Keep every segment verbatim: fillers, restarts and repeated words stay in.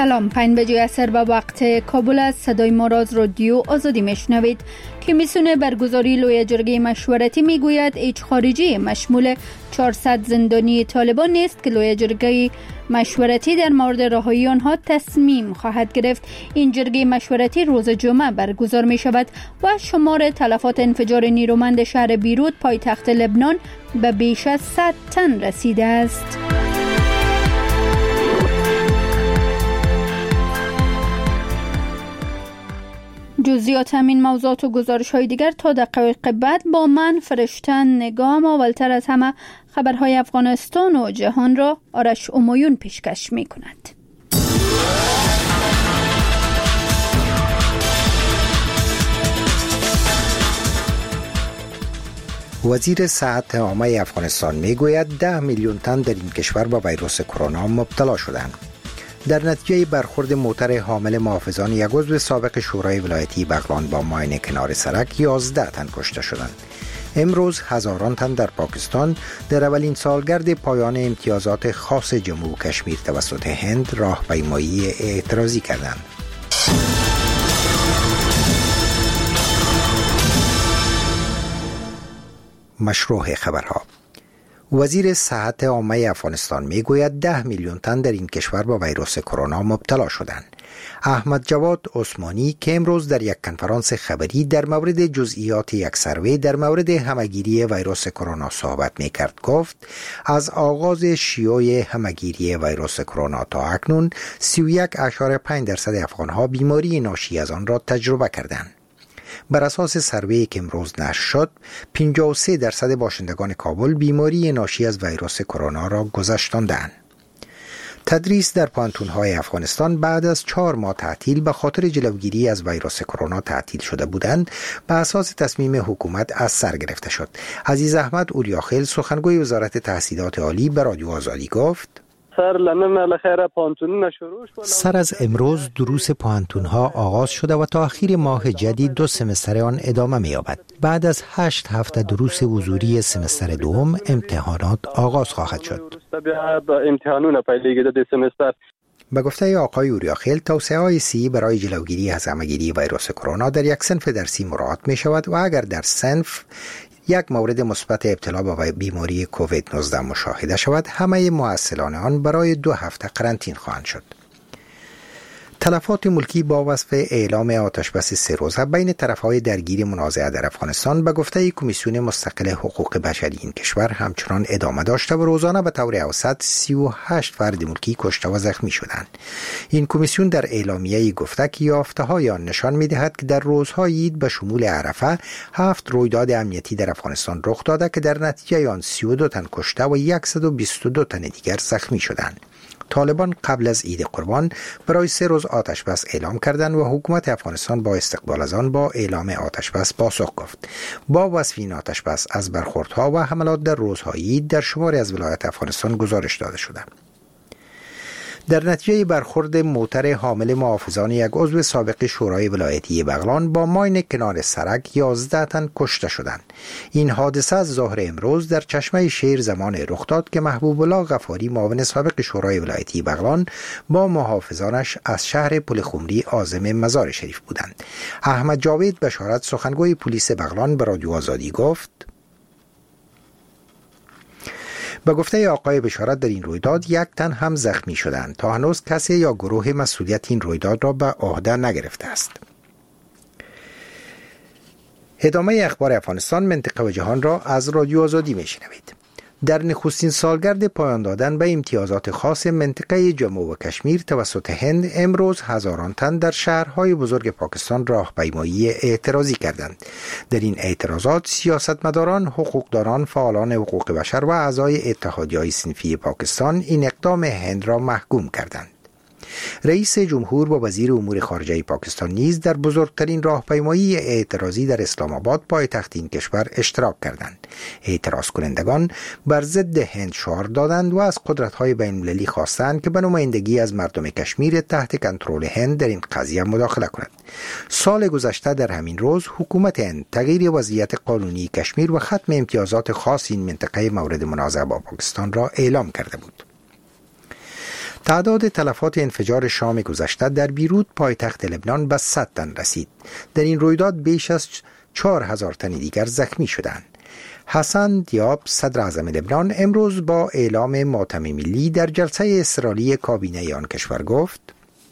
سلام، پنج بجه عصر به وقت کابل است. صدای ما را از رادیو آزادی میشنوید. کمیسیون برگزاری لوی جرگه مشورتی میگوید هیچ خارجی مشمول چهارصد زندانی طالبان نیست که لوی جرگه مشورتی در مورد رهایی آنها تصمیم خواهد گرفت. این جرگه مشورتی روز جمعه برگزار می شود و شمار تلفات انفجار نیرومند شهر بیروت پایتخت لبنان به بیش از صد تن رسیده است. جزئیات همین موضوعات و گزارش های دیگر تا دقایق بعد با من فرشتن نگام. اولتر از همه خبرهای افغانستان و جهان را آرش امایون پیشکش می کند. وزیر صحت عامه افغانستان می گوید ده میلیون تن در این کشور با ویروس کرونا مبتلا شدند. در نتیجه برخورد موتر حامل محافظان یک عضو سابق شورای ولایتی بغلان با ماین کنار سرک یازده تن کشته شدند. امروز هزاران تن در پاکستان در اولین سالگرد پایان امتیازات خاص جموں و کشمیر توسط هند راهپیمایی اعتراضی کردند. مشروع خبرها. وزیر صحت عامه افغانستان می گوید ده میلیون تن در این کشور با ویروس کرونا مبتلا شدند. احمد جواد عثمانی که امروز در یک کنفرانس خبری در مورد جزئیات یک سروی در مورد همهگیری ویروس کرونا صحبت می کرد گفت از آغاز شیوع همهگیری ویروس کرونا تا اکنون سی و یک اشاره پنج درصد افغانها بیماری ناشی از آن را تجربه کردند. بر اساس سروی که امروز نشر شد، پنجاه و سه درصد باشندگان کابل بیماری ناشی از ویروس کرونا را گذشتاندند. تدریس در پانتون‌های افغانستان بعد از چهار ماه تعطیل به خاطر جلوگیری از ویروس کرونا تعطیل شده بودند، به اساس تصمیم حکومت از سر گرفته شد. عزیز احمد اوریاخیل سخنگوی وزارت تحصیلات عالی به رادیو آزادی گفت: سر از امروز دروس پانتون‌ها آغاز شده و تا اخیر ماه جدید دو سمستر آن ادامه می‌یابد. بعد از هشت هفته دروس حضوری سمستر دوم امتحانات آغاز خواهد شد. به گفته آقای اوریاخیل، توصیه‌های سی برای جلوگیری از همهگیری ویروس کرونا در یک صنف درسی مراعات می‌شود و اگر در صنف یک مورد مثبت ابتلا به بیماری کووید نوزده مشاهده شود، همه محصلان آن برای دو هفته قرنطین خواهند شد. تلفات ملکی با وصف اعلام آتشبس سه روزه بین طرفهای درگیر منازعه در افغانستان به گفته کمیسیون مستقل حقوق بشری این کشور همچنان ادامه داشته و روزانه به طور اوسط سی و هشت فرد ملکی کشته و زخمی شدند. این کمیسیون در اعلامیه‌ای گفته که یافته‌های آن نشان می‌دهد که در روزهای عید به شمول عرفه هفت رویداد امنیتی در افغانستان رخ داده که در نتیجه آن سی و دو تن کشته و صد و بیست و دو تن دیگر زخمی شدند. طالبان قبل از عید قربان برای سه روز آتش بس اعلام کردند و حکومت افغانستان با استقبال از آن با اعلام آتش بس پاسخ گفت. با وصف این آتش بس از برخوردها و حملات در روزهای عید در شماری از ولایات افغانستان گزارش داده شده. در نتیجه برخورد موتر حامل محافظان یک عضو سابق شورای ولایتی بغلان با ماین کنار سرک یازده تن کشته شدند. این حادثه از ظهر امروز در چشمه شیر زمان رخ داد که محبوب الله غفاری معاون سابق شورای ولایتی بغلان با محافظانش از شهر پلخمری عازم مزار شریف بودند. احمد جاوید بشارت سخنگوی پلیس بغلان به رادیو آزادی گفت: به گفته آقای بشارت در این رویداد یک تن هم زخمی شدند. تا هنوز کسی یا گروه مسئولیت این رویداد را به عهده نگرفته است. ادامه اخبار افغانستان، منطقه و جهان را از رادیو آزادی میشنوید. در نخستین سالگرد پایان دادن به امتیازات خاص منطقه جموں و کشمیر توسط هند، امروز هزاران تن در شهرهای بزرگ پاکستان راهپیمایی اعتراضی کردند. در این اعتراضات سیاستمداران، حقوقدانان، فعالان حقوق بشر و اعضای اتحادیه‌های صنفی پاکستان این اقدام هند را محکوم کردند. رئیس جمهور و وزیر امور خارجه پاکستان نیز در بزرگترین راهپیمایی اعتراضی در اسلام آباد پایتخت این کشور اشتراک کردند. اعتراض کنندگان بر ضد هند شعار دادند و از قدرت‌های بین‌المللی خواستند که به نمایندگی از مردم کشمیر تحت کنترل هند در این قضیه مداخله کند. سال گذشته در همین روز حکومت هند تغییر وضعیت قانونی کشمیر و ختم امتیازات خاص این منطقه مورد منازعه با پاکستان را اعلام کرده بود. تعداد تلفات انفجار شام گذشته در بیروت پایتخت لبنان به صد تن رسید. در این رویداد بیش از چهار هزار تن دیگر زخمی شدند. حسن دیاب صدر اعظم لبنان امروز با اعلام ماتم ملی در جلسه اضطراری کابینه آن کشور گفت: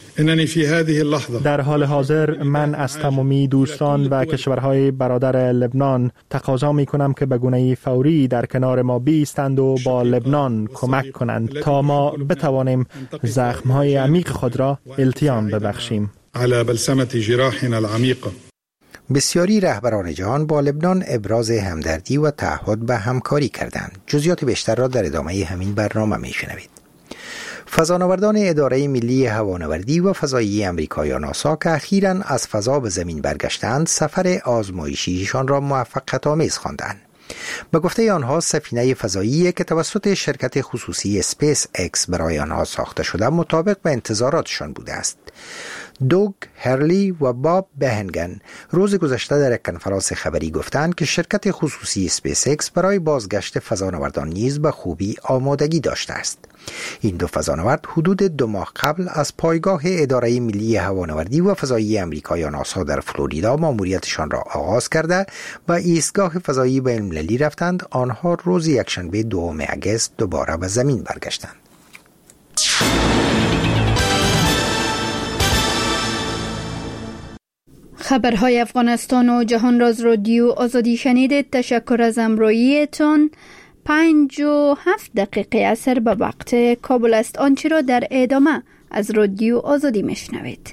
در حال حاضر من از تمامی دوستان و کشورهای برادر لبنان تقاضا می کنم که به گونه فوری در کنار ما بایستند و با لبنان کمک کنند تا ما بتوانیم زخمهای عمیق خود را التیام ببخشیم. على بلسمة جراحنا العميقة. بسیاری رهبران جهان با لبنان ابراز همدردی و تعهد به همکاری کردند. جزئیات بیشتر را در ادامه همین برنامه میشنوید. فضانوردان اداره ملی هوانوردی و فضایی امریکا یا ناسا که اخیراً از فضا به زمین برگشتند، سفر آزمایشیشان را موفقیت آمیز خواندند. به گفته آنها سفینه فضایی که توسط شرکت خصوصی اسپیس اکس برای آنها ساخته شده مطابق به انتظاراتشان بوده است. دوگ هرلی و باب بهنگن روز گذشته در یک کنفرانس خبری گفتند که شرکت خصوصی اسپیس اکس برای بازگشت فضانوردان نیز به خوبی آمادگی داشته است. این دو فضانورد حدود دو ماه قبل از پایگاه اداره ملی هوانوردی و فضایی امریکا یا ناسا در فلوریدا ماموریتشان را آغاز کرده و ایستگاه فضایی بین المللی رفتند. آنها روز یکشنبه دوم اگست دوباره به زمین برگشتند. خبرهای افغانستان و جهان راز رادیو آزادی شنیدید. تشکر از همراهیتان. پنج و هفت دقیقه اثر به وقت کابل است. آنچه را در ادامه از رادیو آزادی میشنوید.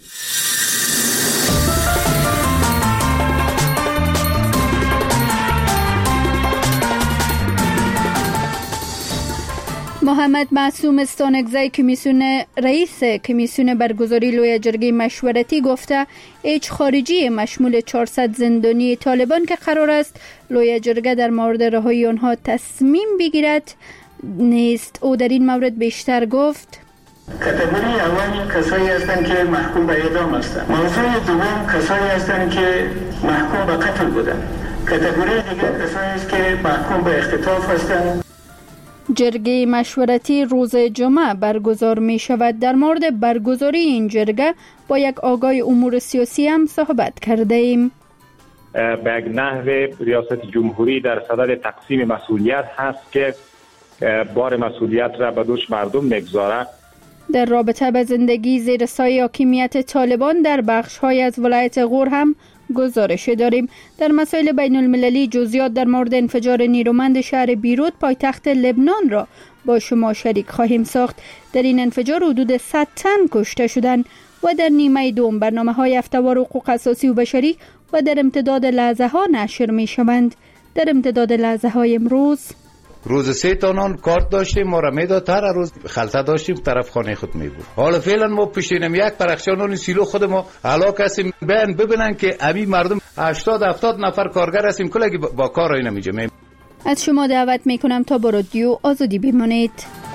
محمد معصوم استانکزی کمیسیون رئیس کمیسیون برگزاری لوی جرگه مشورتی گفته هیچ خارجی مشمول چهارصد زندانی طالبان که قرار است لوی جرگه در مورد رهایی آنها تصمیم بگیرد نیست. او در این مورد بیشتر گفت: کاتگوری اول کسایی هستند که محکوم به اعدام هستند. موضوع دوم کسایی هستند که محکوم به قتل بودند. کاتگوری دیگر کسایی است که محکوم به اختطاف هستند. جرگه مشورتی روز جمعه برگزار می شود. در مورد برگزاری این جرگه با یک آگاه امور سیاسی هم صحبت کرده ایم. به یک نحو ریاست جمهوری در صدد تقسیم مسئولیت هست که بار مسئولیت را به دوش مردم میگذاره. در رابطه به زندگی زیر سایه حاکمیت طالبان در بخش‌های از ولایت غور هم گزارش داریم. در مسائل بین المللی جزئیات در مورد انفجار نیرومند شهر بیروت پایتخت لبنان را با شما شریک خواهیم ساخت. در این انفجار حدود صد تن کشته شدند و در نیمه دوم برنامه‌های هفته‌وار حقوق اساسی و بشری و در امتداد لحظه ها نشر می شوند. در امتداد لحظه های امروز روز سه تانان کارت داشتیم، ما را میداد، هر روز خلطه داشتیم طرف خانه خود می بود. حالا فعلا ما پشتینم یک پرخشانون سیلو خود ما علاقه هستیم بیان ببینن که امی مردم هشتاد هفتاد نفر کارگر هستیم کلگی با کار رای نمیجه. از شما دعوت میکنم تا با رادیو آزادی بمانید.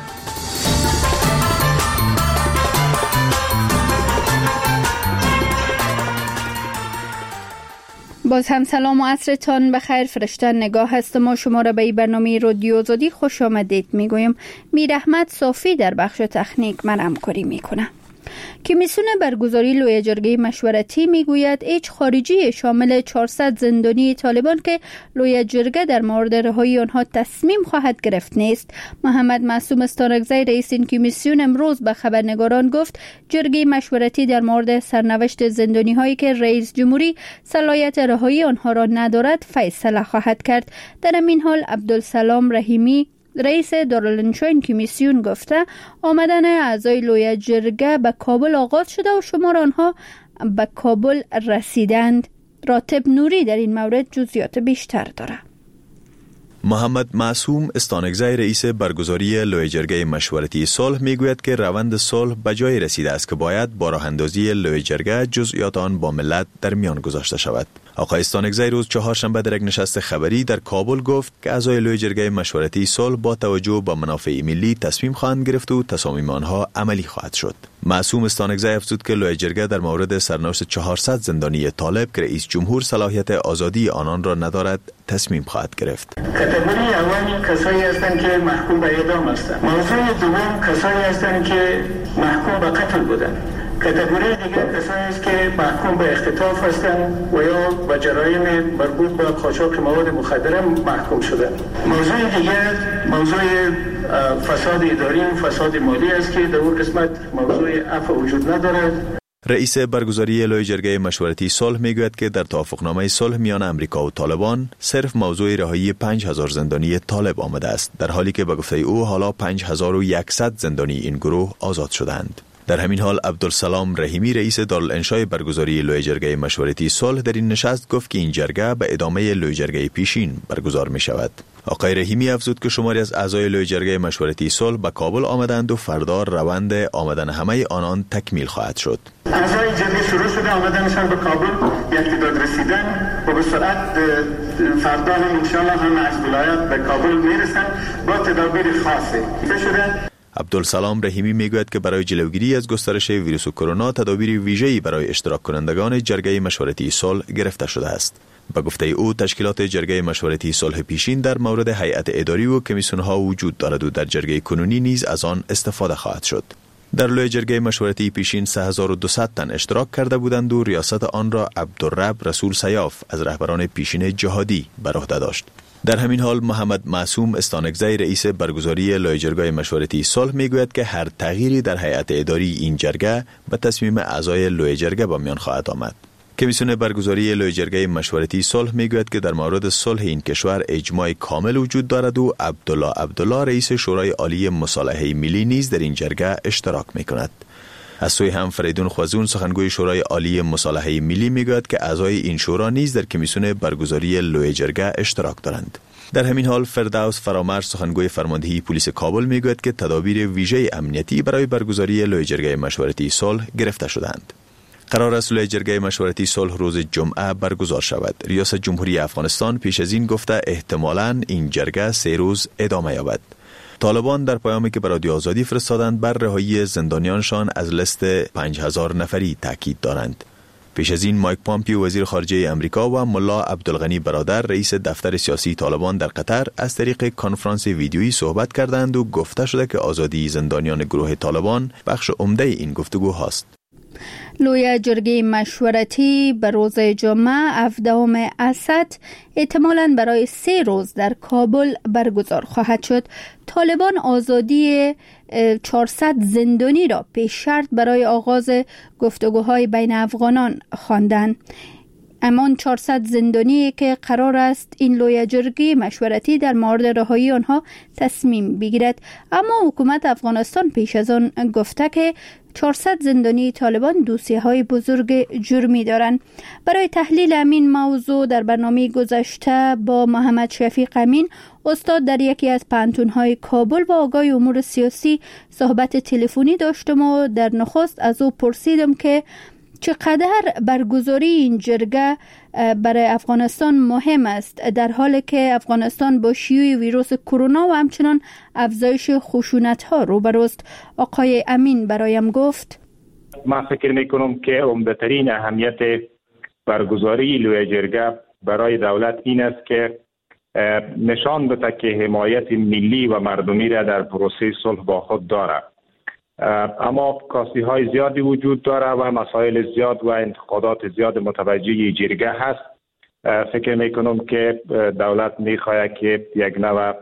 باز هم سلام و عصرتان بخیر. فرشته نگاه هست. ما شما را به این برنامه رادیو آزادی خوش آمدید میگویم. میر احمد صافی در بخش تکنیک من همکاری میکنه. کمیسیون برگزاری لوی جرگه مشورتی میگوید هیچ خارجی شامل چهارصد زندانی طالبان که لوی جرگه در مورد رهایی آنها تصمیم خواهد گرفت نیست. محمد معصوم استانکزی رئیس این کمیسیون امروز به خبرنگاران گفت جرگه مشورتی در مورد سرنوشت زندانی هایی که رئیس جمهوری صلاحیت رهایی آنها را ندارد فیصله خواهد کرد. در این حال عبدالسلام رحیمی رئیس دارالانشا این کمیسیون گفته آمدن اعضای لوی جرگه به کابل آغاز شده و شمار آنها به کابل رسیدند. راتب نوری در این مورد جزئیات بیشتر داره. محمد معصوم استانکزی رئیس برگزاری لوی جرگه مشورتی صلح میگوید که روند صلح به جای رسیده است که باید با راه اندازی لوی جرگه جزئیات آن با ملت در میان گذاشته شود. آقای استانکزی روز چهارشنبه در یک نشست خبری در کابل گفت که اعضای لوی جرگه مشورتی صلح با توجه به منافع ملی تصمیم خواهند گرفت و تصامیم آنها عملی خواهد شد. معصوم استانکزی افزود که لوی جرگه در مورد سرنوشت چهارصد زندانی طالب که رئیس جمهور صلاحیت آزادی آنان را ندارد تصمیم خواهد گرفت. کاتگوری اول کسایی هستند که محکوم به اعدام هستند. موضوع دوم کسایی هستند که محکوم به قتل بودند. کاتگوری دیگر کسایی است که محکوم به اختطاف هستند و یا به جرایم مربوط به قاچاق مواد مخدر محکوم شدند. موضوع دیگر موضوع فساد اداری و فساد مالی است که در اون قسمت موضوع عفو وجود ندارد. رئیس برگزاری لوی جرگه مشورتی صلح میگوید که در توافقنامه صلح میان امریکا و طالبان صرف موضوع رهایی پنج هزار زندانی طالب آمده است، در حالی که به گفته او حالا پنج هزار و صد زندانی این گروه آزاد شدند. در همین حال عبدالسلام رحیمی رئیس دارالانشای برگزاری لوی جرگه مشورتی صلح در این نشست گفت که این جرگه به ادامه لوی جرگه پیشین برگزار می شود. آقای رحیمی افزود که شماری از اعضای لوی جرگه مشورتی صلح به کابل آمدند و فردا روند آمدن همه آنان تکمیل خواهد شد. اعضای جرگه شروع شده آمدنشان به کابل، یک تعداد رسیدن و به سرعت فردا هم انشاءالله هم از ولایت به کابل میرسن با تدابیر خاصی شده. عبدالسلام رحیمی میگوید که برای جلوگیری از گسترش ویروس کرونا تدابیر ویژه‌ای برای اشتراک کنندگان جرگه مشورتی صلح گرفته شده است. به گفته او تشکیلات جرگه مشورتی صلح پیشین در مورد هیئت اداری و کمیسیون‌ها وجود دارد و در جرگه کنونی نیز از آن استفاده خواهد شد. در لوی جرگه مشورتی پیشین سه هزار و دویست تن اشتراک کرده بودند و ریاست آن را عبدالرب رسول سیاف از رهبران پیشین جهادی بر عهده داشت. در همین حال محمد معصوم استانکزی رئیس برگزاری لوی جرگه مشورتی صلح میگوید که هر تغییری در هیئت اداری این جرگه به تصمیم اعضای لوی جرگه با میان خواهد آمد. کمیسیون برگزاری لوی جرگه مشورتی صلح میگوید که در مورد صلح این کشور اجماع کامل وجود دارد و عبدالله عبدالله رئیس شورای عالی مصالحه ملی نیز در این جرگه اشتراک میکند. از سوی هم فریدون خوازون سخنگوی شورای عالی مصالحه ملی میگوید که اعضای این شورا نیز در کمیسیون برگزاری لوی جرگه اشتراک دارند. در همین حال فردوس فرامرز سخنگوی فرماندهی پلیس کابل میگوید که تدابیر ویژه امنیتی برای برگزاری لوی جرگه مشورتی صلح گرفته شدند. قرار است لوی جرگه مشورتی صلح روز جمعه برگزار شود. ریاست جمهوری افغانستان پیش از این گفته احتمالاً این جرگه سه روز ادامه یابد. طالبان در پیامی که به رادیو آزادی فرستادند بر رهایی زندانیانشان از لیست پنج هزار نفری تاکید دارند. پیش از این مایک پامپیو وزیر خارجه امریکا و ملا عبدالغنی برادر رئیس دفتر سیاسی طالبان در قطر از طریق کنفرانس ویدیویی صحبت کردند و گفته شده که آزادی زندانیان گروه طالبان بخش عمده این گفتگو هاست. لوی جرگه مشورتی به روز جمعه هفدهم اسد احتمالاً برای سه روز در کابل برگزار خواهد شد. طالبان آزادی چهارصد زندانی را پیش شرط برای آغاز گفتگوهای بین افغانان خواندند. امان چهارصد زندانی که قرار است این لوی جرگه مشورتی در مورد رهایی آنها تصمیم بگیرد، اما حکومت افغانستان پیش از آن گفته که چهارصد زندانی طالبان دوسیه های بزرگ جرمی دارند. برای تحلیل همین موضوع در برنامه گذشته با محمد شفیق امین استاد در یکی از پانتون‌های کابل با آگاه امور سیاسی صحبت تلفنی داشتم و در نخست از او پرسیدم که چقدر برگزاری این جرگه برای افغانستان مهم است در حالی که افغانستان با شیوع ویروس کرونا و همچنان افزایش خشونت‌ها روبروست. آقای امین برایم گفت من فکر میکنم که عمده‌ترین اهمیت برگزاری لوی جرگه برای دولت این است که نشان بده که حمایت ملی و مردمی را در پروسه صلح با خود دارد. اما کاستی های زیادی وجود داره و مسائل زیاد و انتقادات زیاد متوجه جرگه هست. فکر میکنم که دولت میخواهد که یک نوع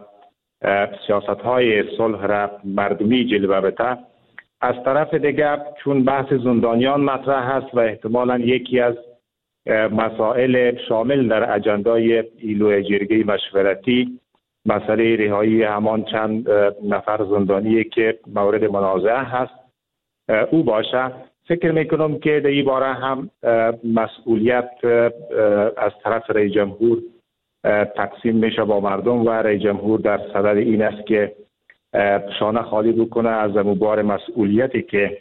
سیاست های صلح را مردمی جلوه بده. از طرف دیگر چون بحث زندانیان مطرح هست و احتمالاً یکی از مسائل شامل در اجندای لوی جرگه مشورتی مسئله رهایی همان چند نفر زندانی که مورد منازعه هست او باشه، فکر میکنم که در این باره هم مسئولیت از طرف رئیس جمهور تقسیم میشه با مردم و رئیس جمهور در صدد این است که شانه خالی بکنه از بار مسئولیتی که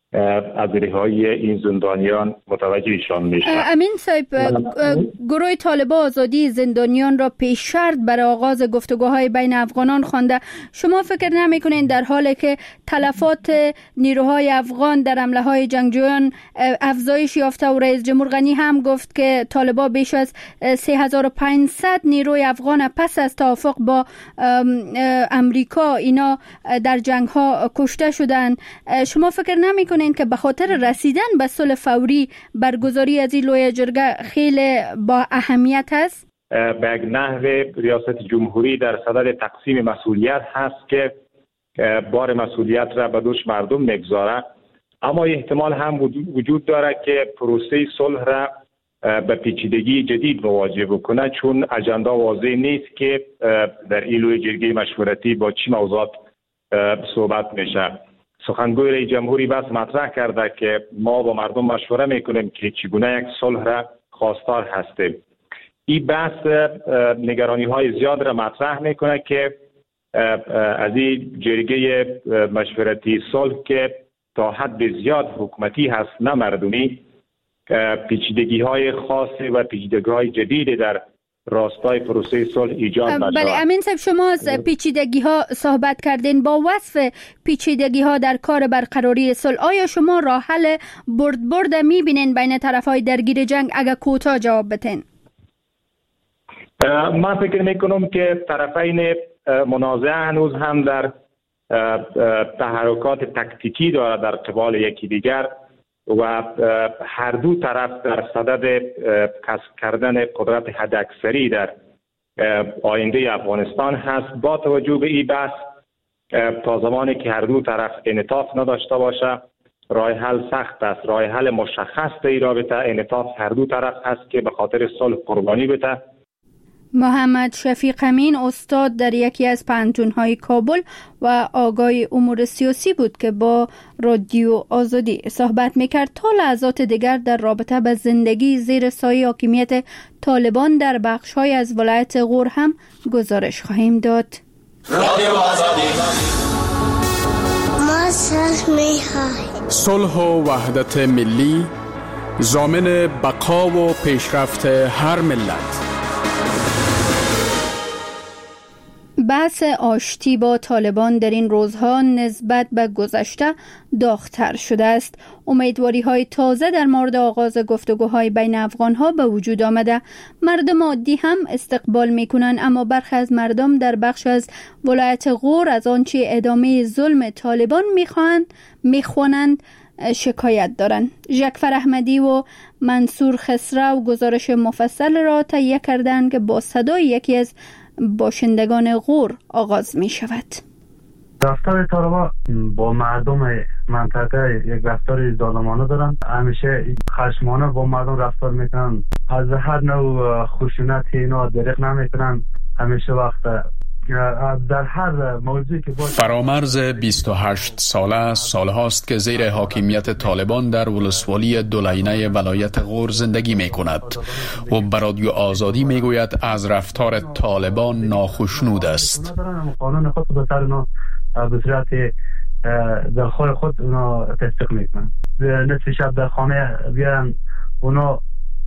از رهایی این زندانیان متوجهشان میشه. امین صاحب، گروه طالبان آزادی زندانیان را پیش شرط برای آغاز گفتگوهای بین افغانان خوانده. شما فکر نمی‌کنین در حالی که تلفات نیروهای افغان در حمله های جنگجویان افزایش یافته و رئیس جمهور غنی هم گفت که طالبان بیش از سه هزار و پانصد نیروی افغان پس از توافق با امریکا اینا در جنگ ها کشته شدند، شما فکر نمی‌کنین که به خاطر رسیدن به صلح فوری برگزاری از این لویه جرگه خیلی با اهمیت است؟ به یک نحو ریاست جمهوری در صدد تقسیم مسئولیت هست که بار مسئولیت را به دوش مردم میگذاره، اما احتمال هم وجود داره که پروسه صلح را به پیچیدگی جدید مواجه بکنه، چون اجندا واضح نیست که در این لویه جرگه مشورتی با چی موضوعات صحبت میشه. سخنگوی رئیس جمهوری بس مطرح کرده که ما با مردم مشوره میکنیم که چگونه یک صلح را خواستار هستیم. این بحث نگرانی های زیاد را مطرح میکنه که از این جرگه مشورتی صلح که تا حد زیاد حکومتی هست نه مردمی، پیچیدگی های خاصی و پیچیدگی های جدیدی در راستای پروسه صلح ایجاد نشود. بله امین صاحب، شما از پیچیدگی ها صحبت کردین. با وصف پیچیدگی ها در کار برقراری صلح، آیا شما راه حل برد برد میبینین بین طرف های درگیر جنگ؟ اگر کوتاه جواب بتین. من فکر میکنم که طرفین منازعه هنوز هم در تحرکات تکتیکی داره در قبال یکی دیگر و هر دو طرف در صدد کسب کردن قدرت حداکثری در آینده افغانستان هست. با توجه به این بحث، تا زمانی که هر دو طرف انعطاف نداشته باشه راه حل سخت است. راه حل مشخص در این رابطه انعطاف هر دو طرف هست که به خاطر صلح قربانی بده. محمد شفیق امین استاد در یکی از پانتون‌های کابل و آگاه امور سیاسی بود که با رادیو آزادی صحبت میکرد. تا لحظات دیگر در رابطه به زندگی زیر سایه حاکمیت طالبان در بخش‌های از ولایت غور هم گزارش خواهیم داد. رادیو آزادی. ما صلح می‌خواهیم. صلح و وحدت ملی ضامن بقا و پیشرفت هر ملت. بحث آشتی با طالبان در این روزها نسبت به گذشته داغ‌تر شده است. امیدواری های تازه در مورد آغاز گفتگوهای بین افغان ها به وجود آمده. مردم عادی هم استقبال میکنند، اما برخی از مردم در بخش از ولایت غور از آنچه ادامه ظلم طالبان میخوانند میخوانند شکایت دارند. ژکفر احمدی و منصور خسرو گزارش مفصل را تهیه کردند که با صدای یکی از باشندگان غور آغاز می شود. رفتار طالبان با مردم منطقه یک رفتار ظالمانه دارن، همیشه خشمانه با مردم رفتار میکنن، از هر نوع خشونتی اینا دریغ نمیکنن، همیشه وقت در هر موضوعی که باشه. فرامرز بیست و هشت ساله سالهاست که زیر حاکمیت طالبان در ولسوالی دولینه ولایت غور زندگی می کند و بر رادیو آزادی می گوید از رفتار طالبان ناخشنود است. قانون خود به سر اونا به صورت دلخواه خود اونا تطبیق می کنند. نصف شب در خانه بیارن اونا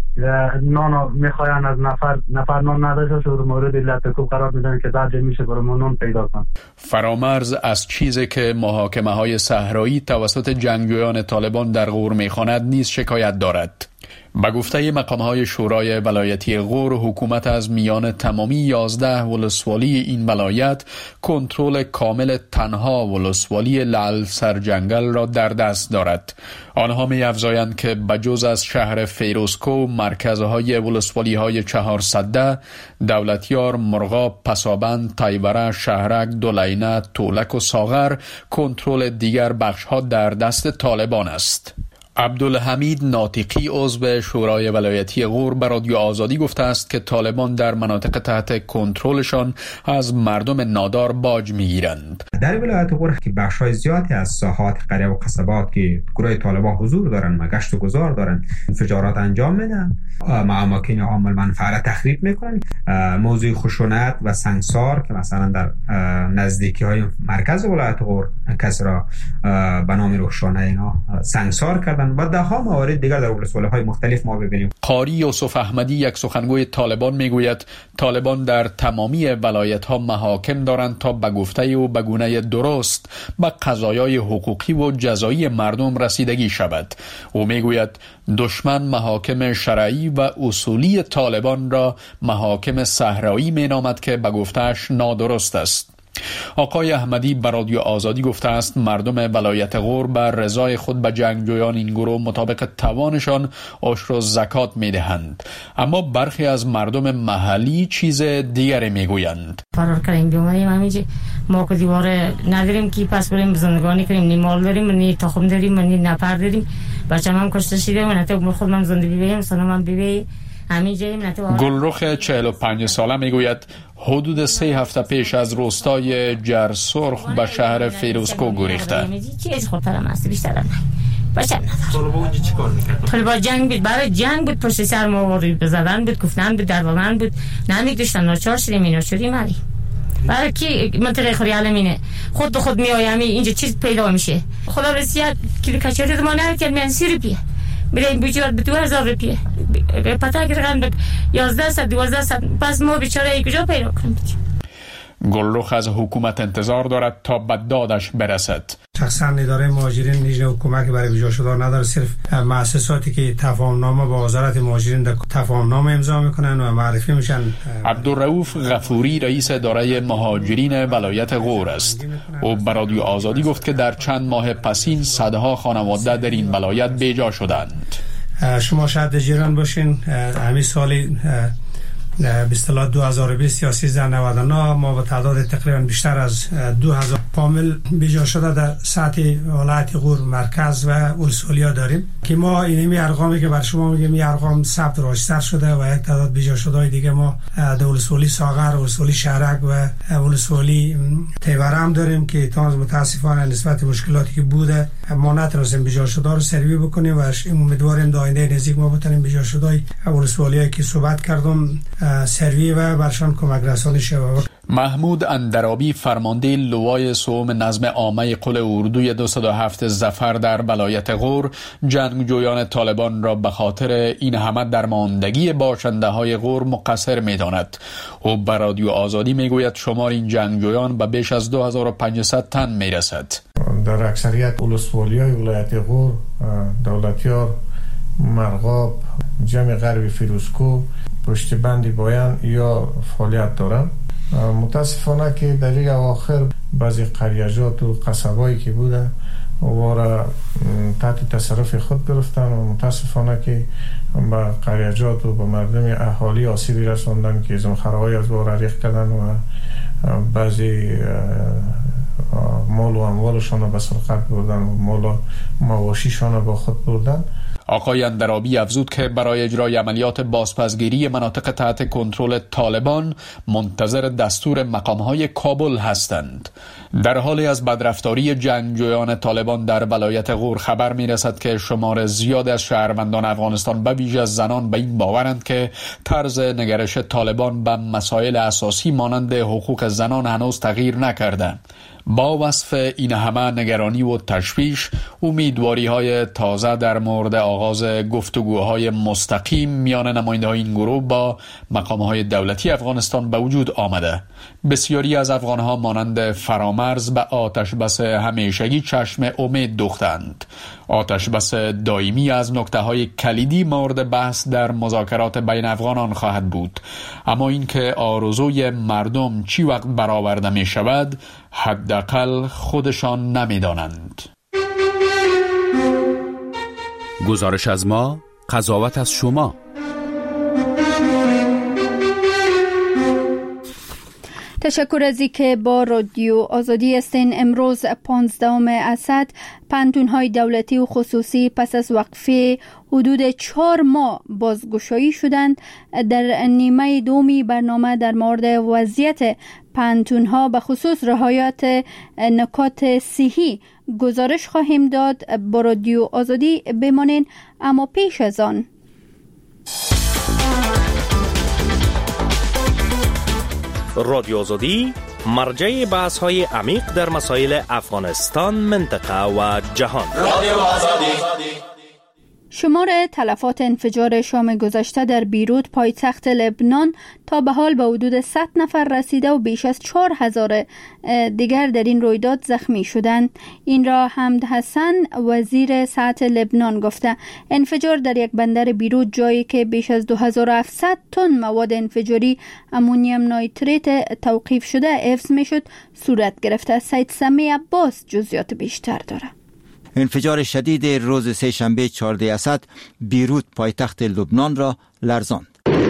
نانو میخواین از نفر نفر نان نداشته شد مورد لطکوب قرار میدن که درجه میشه برای نان پیدا کن. فرامرز از چیزی که محاکمه های صحرایی توسط جنگجویان طالبان در غور میخواند نیز شکایت دارد. به گفته مقام‌های شورای ولایتی غور، حکومت از میان تمامی یازده ولسوالی این ولایت کنترل کامل تنها ولسوالی لعل سرجنگل را در دست دارد. آنها می‌افزایند که بجز از شهر فیروزکو، مرکزهای ولسوالی‌های چهارصده، دولتیار، مرغاب، پسابند، تایوره، شهرک، دولینه، تولک و ساغر، کنترل دیگر بخش‌ها در دست طالبان است. عبدالحمید ناطقی عضو شورای ولایتی غور به رادیو آزادی گفته است که طالبان در مناطق تحت کنترلشان از مردم نادار باج میگیرند. در ولایت غور که بخش‌های زیادی از ساحات قریه و قصبات که گروه طالبان حضور دارند و گشت و گذار دارند انفجارات انجام میدن، اماکن عامل منفعه تخریب میکنن. موضوع خشونت و سنگسار که مثلا در نزدیکی های مرکز ولایت غور کس را به نام روشانه اینا سنگسار کردن و ده ها موارد دیگر در ولسوالی‌های مختلف ما ببینیم. قاری یوسف احمدی یک سخنگوی طالبان میگوید طالبان در تمامی ولایت‌ها محاکم دارند تا به گفته او به گونه درست به قضایای حقوقی و جزایی مردم رسیدگی شود. او میگوید دشمن محاکم شرعی و اصولی طالبان را محاکم صحرایی مینامد که به گفته‌اش نادرست است. آقای احمدی به رادیو آزادی گفته است مردم ولایت غور بر رضای خود به جنگجویان این گروه مطابق توانشان عشر و زکات میدهند، اما برخی از مردم محلی چیز دیگری میگویند. فرار کردیم بیومدیم همینجا ما که دیوار نداریم که پس بریم زندگانی کنیم، نی مال داریم نی تخم داریم نی نفر داریم، بچه‌م هم کشته شده و نتو خودم زندگی بیم سنم بیبی. گلرخ چهل و پنج ساله میگوید حدود سه هفته پیش از روستای جرسرخ به شهر فیروزکو گریخته. چیز خطرم است بیشتر نه. بچم نداره. طالبا اونجا چیکار می‌کردن؟ طالبا جنگ بود، برای جنگ بود، پشت سر ما وارد بزدن بود، گفتن بود، دروغن بود. نمی‌داشتن ناچار شدیم اینا شدیم علی. برای کی منطقه خوری علمینه خود به خود میایم اینجا چیز پیدا میشه. خدا رسید کلی کچری ما نکرد من سی روپیه. بریم بیچاره به دو هزار روپیه پتا گرفتن به یازده صد دوازده صد پس ما بیچاره یک کجا پیدا کنیم. گلرخ از حکومت انتظار دارد تا به دادش برسد. شخصا اداره مهاجرین نیز کمک برای ویزا شدار نداره، صرف مؤسساتی که تفاهم‌نامه با وزارت مهاجرین در تفاهم‌نامه امضا میکنن و معرفی میشن. عبدالرؤوف غفوری رئیس اداره مهاجرین ولایت غور است. او به رادیو آزادی گفت که در چند ماه پسین صدها خانواده در این ولایت بیجا شدند. شما شاید جیران باشین، همین سالی به اصطلاح دو هزار و بیست یا سیزده نود و نه ما به تعداد تقریبا بیشتر از دو هزار فامیل بیجا شده در سطح ولایت غور مرکز و ولسوالی‌ها داریم که ما اینمی ارقامی که بر شما میگم این ارقام ثبت راشتر شده و یک تعداد بیجا شده دیگه ما در ولسوالی ساغر، ولسوالی شهرک و ولسوالی تیورم داریم که تاز متاسفانه نسبت مشکلاتی که بوده ما نتونستیم بیجا شده رو سروی بکنیم و امیدواریم در آینده نزدیک ما بتونیم بیجا شده ولسوالی‌هایی که صحبت کردم سروی و برشان کمک رسانی شود. محمود اندرابی فرمانده لوای سوم نظم عامه قل اردوی دویست و هفت ظفر در ولایت غور جنگجویان طالبان را به خاطر این همه درماندگی باشنده های غور مقصر می داند. او به رادیو آزادی می گوید شمار این جنگجویان به بیش از دو هزار و پانصد تن می رسد. در اکثریت ولسوالی های ولایت غور، دولتیار، مرغاب، جمع غربی فیروزکو، پشت بندی بایان یا فعالیت دارن. متاسفانه که در این اواخر بعضی قریجات و قصبایی که بوده وارا تحت تصرف خود گرفتن و متاسفانه که به قریجات و به مردم اهالی آسیبی رساندن که زمخرهای از وارا ریخ کردن و بعضی مال و اموالشان را به سرقت بردن و مال و مواشیشان را با خود بردن. آقای اندرابی افزود که برای اجرای عملیات بازپسگیری مناطق تحت کنترل طالبان منتظر دستور مقام‌های کابل هستند. در حالی از بدرفتاری جنگجویان طالبان در ولایت غور خبر می‌رسد که شمار زیاد از شهروندان افغانستان به ویژه زنان به این باورند که طرز نگرش طالبان به مسائل اساسی مانند حقوق زنان هنوز تغییر نکرده. با وصف این همه نگرانی و تشویش، امیدواری‌های تازه در مورد آغاز گفتگوهای مستقیم میان نماینده‌های این گروه با مقام‌های دولتی افغانستان به وجود آمده. بسیاری از افغان‌ها مانند فرامرز به آتشبس همیشگی چشم امید دوختند. آتشبس دائمی از نکته‌های کلیدی مورد بحث در مذاکرات بین افغانان خواهد بود، اما اینکه آرزوی مردم چی وقت برآورده می شود حداقل خودشان نمی‌دانند. گزارش از ما، قضاوت از شما. تشکر از اینکه با رادیو آزادی هستین. امروز پانزدهم اسد پانتون‌های دولتی و خصوصی پس از وقفه حدود چهار ماه بازگشایی شدند. در نیمه دومی برنامه در مورد وضعیت پانتون‌ها به خصوص رعایت نکات صحی گزارش خواهیم داد. با رادیو آزادی بمانین، اما پیش از آن رادیو آزادی مرجع بحث های عمیق در مسائل افغانستان، منطقه و جهان. شمار تلفات انفجار شام گذشته در بیروت پایتخت لبنان تا به حال به حدود صد نفر رسیده و بیش از چهار هزار دیگر در این رویداد زخمی شدند. این را حمد حسن وزیر صحت لبنان گفته. انفجار در یک بندر بیروت، جایی که بیش از دو هزار و هفتصد تن مواد انفجاری امونیم نایتریت توقیف شده حفظ می شد، صورت گرفته. سید سمی عباس جزئیات بیشتر داره. انفجار شدید روز سه شنبه چهارده اسد بیروت پایتخت لبنان را لرزاند.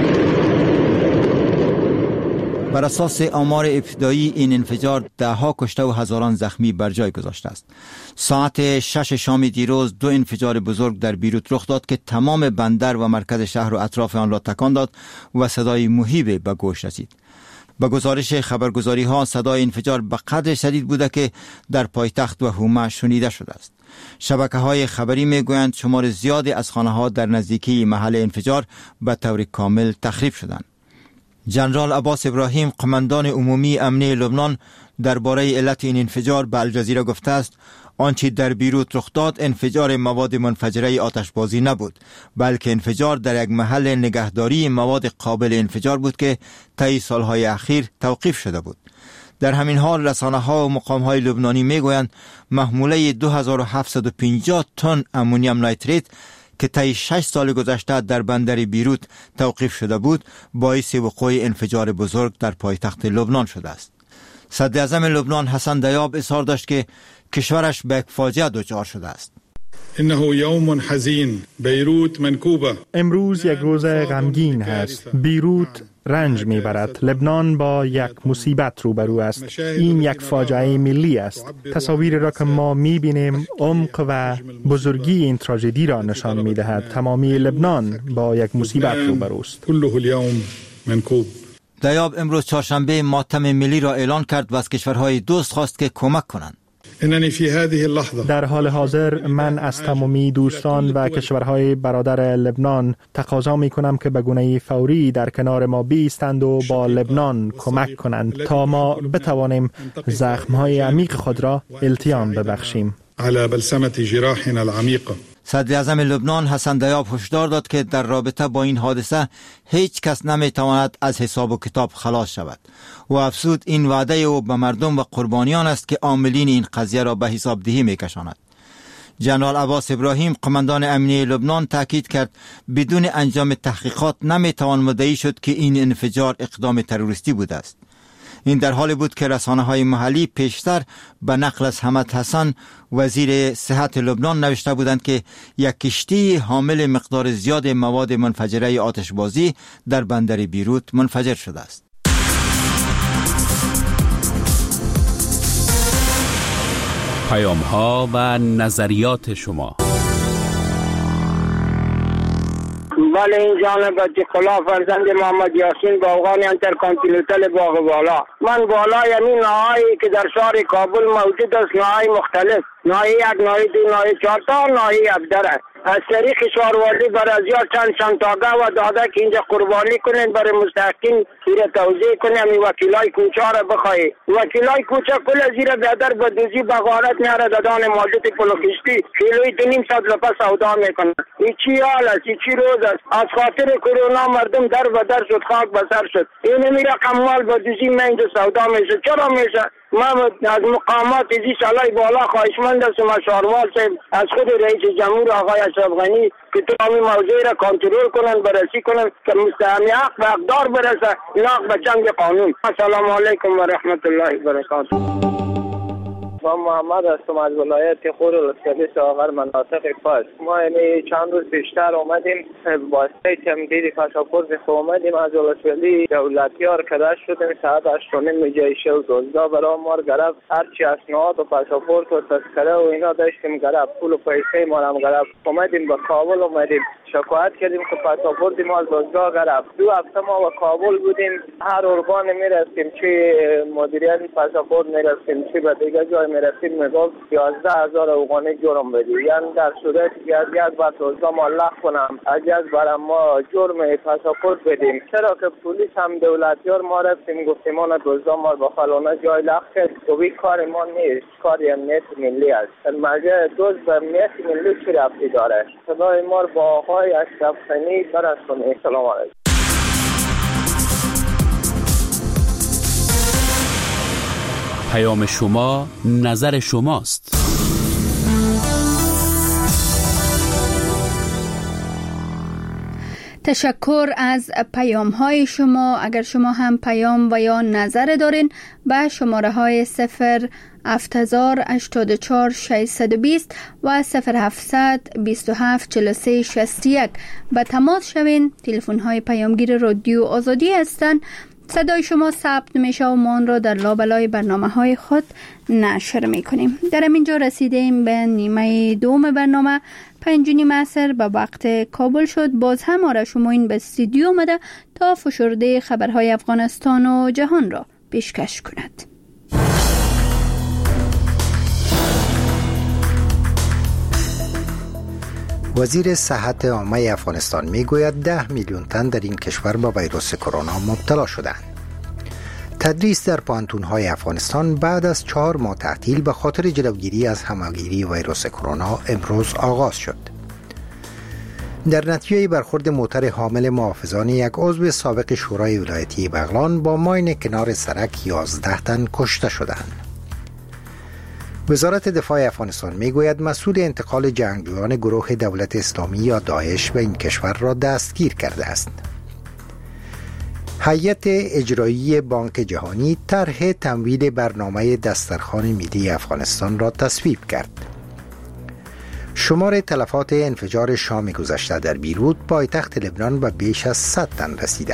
بر اساس آمار ابتدایی این انفجار ده ها کشته و هزاران زخمی بر جای گذاشته است. ساعت شش شام دیروز دو انفجار بزرگ در بیروت رخ داد که تمام بندر و مرکز شهر و اطراف آن را تکان داد و صدای مهیب به گوش رسید. با گزارش خبرگزاری ها صدای انفجار به قدر شدید بوده که در پایتخت و حومه شنیده شده است. شبکه های خبری می گویند شمار زیادی از خانه ها در نزدیکی محل انفجار به طور کامل تخریب شدند. جنرال عباس ابراهیم، قماندان عمومی امنیه لبنان، درباره علت این انفجار به الجزیره گفته است آنچه در بیروت رخ داد انفجار مواد منفجره آتشبازی نبود، بلکه انفجار در یک محل نگهداری مواد قابل انفجار بود که طی سالهای اخیر توقیف شده بود. در همین حال رسانه ها و مقام های لبنانی می گویند محموله دو هزار و هفتصد و پنجاه تن امونیم نایتریت که طی شش سال گذشته در بندر بیروت توقیف شده بود باعث وقوع انفجار بزرگ در پایتخت لبنان شده است. صدر اعظم لبنان حسن دیاب اظهار داشت که کشورش به یک فاجعه دچار شده است. انه یوم حزین، بیروت منکوبه. امروز یک روز غمگین هست. بیروت رنج میبرد. لبنان با یک مصیبت روبرو است. این یک فاجعه ملی است. تصاویری را که ما میبینیم عمق و بزرگی این تراژدی را نشان میدهد. تمامی لبنان با یک مصیبت روبروست. كله اليوم منکوب. دیاب امروز چهارشنبه ماتم ملی را اعلان کرد و از کشورهای دوست خواست که کمک کنند. در حال حاضر من از تمامی دوستان و کشورهای برادر لبنان تقاضا می کنم که به گونه فوری در کنار ما بایستند و با لبنان کمک کنند تا ما بتوانیم زخمهای عمیق خود را التیام ببخشیم. على بلسمة جراحنا العميقة. صدر اعظم لبنان حسن دیاب هشدار داد که در رابطه با این حادثه هیچ کس نمیتواند از حساب و کتاب خلاص شود و افزود این وعده او به مردم و قربانیان است که عاملین این قضیه را به حساب دهی میکشاند. جنرال عباس ابراهیم، قماندان امنیه لبنان، تاکید کرد بدون انجام تحقیقات نمیتوان مدعی شد که این انفجار اقدام تروریستی بوده است. این در حالی بود که رسانه های محلی پیشتر به نقل از حمد حسن وزیر صحت لبنان نوشته بودند که یک کشتی حامل مقدار زیاد مواد منفجره آتشبازی در بندر بیروت منفجر شده است. پیام ها و نظریات شما. بله، این جانب اتقلا فرزند محمد یاسین باغان انترکانتیننتال باغ بالا. من بالا یعنی نهایی که در شهر کابل موجود است، نهایی مختلف، نهایی یک، نهایی دو، نهایی چهار تا، نهایی هفده است. از طریق شهروردی بر از یا چند چند تاگه و داده که اینجا قربانی کنین برای مستحقین زیر توضیح کنیم. این وکیلای کوچه را بخواهی، وکیلای کوچه کل زیر بیادر به دوزی بغارت میاره دادان مالجت پلوکشتی کیلوی دو نیم صد لپا سودا میکنن. این چی حال است؟ این چی روز است؟ از خاطر کرونا مردم در و در شد، خاک بسر شد. این میره کمال به دوزی من اینجا سودا میشه. چرا میشه؟ من از مقامات ازی سالای بالا خواهشمند هستم از شهروال صاحب، از خود رئیس جمهور آقای اشرف غنی که تمامی موضوع را کنترل کنن، بررسی کنن که مستحق حق به اقدار برسه، نه به جنگ قانون. السلام علیکم و رحمت الله و برکاته. من محمد هستم از ولایت خور الاسکبی ساغر مناطق فاس. ما یعنی چند روز بیشتر اومدیم واسطه تمدید پاسپورت خو اومدیم از ولسوالی دولتیار کده شدیم. ساعت هشت و نیم جای شب دزدا برای ما گرفت. هرچی اسناد و پاسپورت و تذکره و اینا داشتیم گرفت. پول و پیسه ما هم گرفت. اومدیم به کابل، اومدیم شکایت کردیم که پاسپورت ما از دزدا گرفت. دو هفته ما به کابل بودیم، هر ارگان میرفتیم، چه مدیریت پاسپورت میرفتیم، چه به دیگه جای میرفتیم میگفت یازده هزار افغانی جرم بدی، یعنی در صورتی که از یک بار دزدا ما لغو کنم از یک بار ما جرم پاسپورت بدیم، چرا که پلیس هم دولتیار ما رفتیم گفتیم اون دزدا ما به فلانه جای لغو کرد، تو کار ما نیست، کار امنیت ملی است. مرجع دوز به امنیت ملی چی ربطی داره؟ صدای ما با آقای اشرف غنی برسونید. سلام علیکم. پیام شما نظر شماست. تشکر از پیام های شما. اگر شما هم پیام و یا نظر دارین به شماره های صفر هفت هزار هشتاد و چهار ششصد و بیست و صفر هفتصد بیست و هفت چهل و سه شصت و یک به تماس شوین. تلفن های پیامگیر رادیو آزادی هستند. صدای شما ثبت میشه و ما آن را در لابلای برنامه های خود نشر میکنیم. در اینجا رسیدیم به نیمه دوم برنامه. پنج نیم عصر به وقت کابل شد. باز هم آرش موین به استودیو آمده تا فشرده خبرهای افغانستان و جهان را پیشکش کند. وزیر صحت عامه افغانستان میگوید ده میلیون تن در این کشور با ویروس کرونا مبتلا شدند. تدریس در پانتون‌های افغانستان بعد از چهار ماه تعطیل به خاطر جلوگیری از همه‌گیری ویروس کرونا امروز آغاز شد. در نتیجه برخورد موتر حامل محافظان یک عضو سابق شورای ولایتی بغلان با ماین کنار سرک یازده تن کشته شدند. وزارت دفاع افغانستان میگوید مسئول انتقال جنگجویان گروه دولت اسلامی یا داعش به این کشور را دستگیر کرده است. هیئت اجرایی بانک جهانی طرح تمویل برنامه دسترخوان ملی افغانستان را تصویب کرد. شمار تلفات انفجار شام گذشته در بیروت پایتخت لبنان به بیش از صد تن رسیده.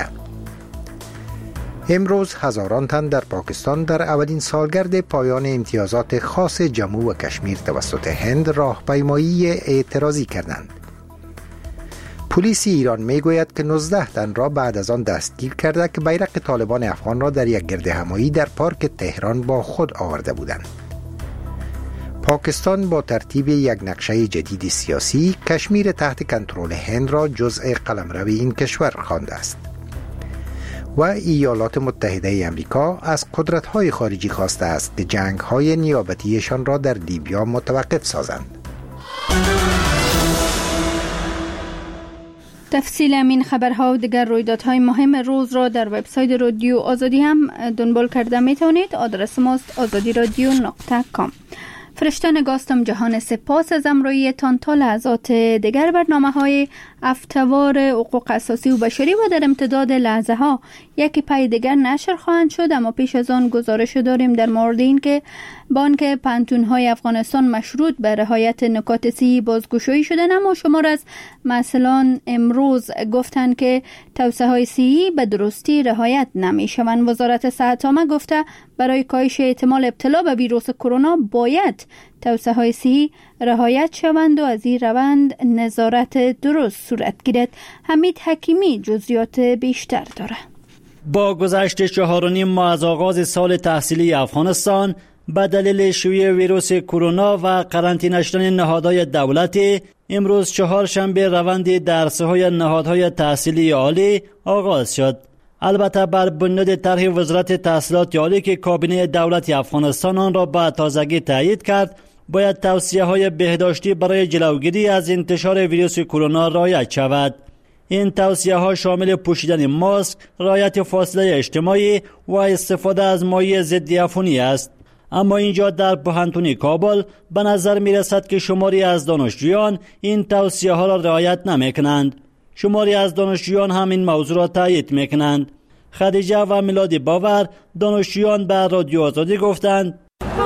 امروز هزاران تن در پاکستان در اولین سالگرد پایان امتیازات خاص جموں و کشمیر توسط هند راهپیمایی اعتراضی کردند. پلیس ایران میگوید که نوزده تن را بعد از آن دستگیر کرده که بیرق طالبان افغان را در یک گردهمایی در پارک تهران با خود آورده بودند. پاکستان با ترتیب یک نقشه جدید سیاسی کشمیر تحت کنترل هند را جزء قلمرو این کشور خوانده است. و ایالات متحده امریکا از قدرت‌های خارجی خواسته است که جنگ‌های نیابتیشان را در لیبیا متوقف سازند. تفصیل همین خبرها و دیگر رویدادهای مهم روز را در وبسایت رادیو آزادی هم دنبال کرده میتونید. آدرس ماست آزادی رادیو نقطه کام. فرشته نگاستم جهان، سپاس از امرویتان. تا لحظات دیگر برنامه های افتوار حقوق اساسی و بشری و در امتداد لحظه ها یکی پای دیگر نشر خواهند شد. اما پیش از آن گزارش داریم در مورد این که بانک پانتون های افغانستان مشروط به رعایت نکات سی بازگشایی شدن، اما شمار از مسئولان امروز گفتند که توصیه های سی به درستی رعایت نمی شوند. وزارت صحت عامه گفته برای کاهش احتمال ابتلا به ویروس کرونا باید توصیه های سی رعایت شوند و از این روند نظارت درست صورت گیرد. حمید حکیمی جزئیات بیشتر داره. با گذشت چهار و نیم ماه از آغاز سال تحصیلی افغانستان به دلیل شیوع ویروس کرونا و قرنطینه شدن نهادهای دولتی، امروز چهارشنبه روند درس‌های نهادهای تحصیلی عالی آغاز شد. البته بر بنیاد طرح وزارت تحصیلات عالی که کابینه دولت افغانستان آن را به تازگی تایید کرد، باید توصیه‌های بهداشتی برای جلوگیری از انتشار ویروس کرونا رعایت شود. این توصیه‌ها شامل پوشیدن ماسک، رعایت فاصله اجتماعی و استفاده از مایع ضد عفونی است. اما اینجا در پوهنتون کابل به نظر می رسد که شماری از دانشجویان این توصیه ها را رعایت نمی کنند. شماری از دانشجویان هم این موضوع را تایید می کنند. خدیجه و میلاد باور دانشجویان به رادیو آزادی گفتند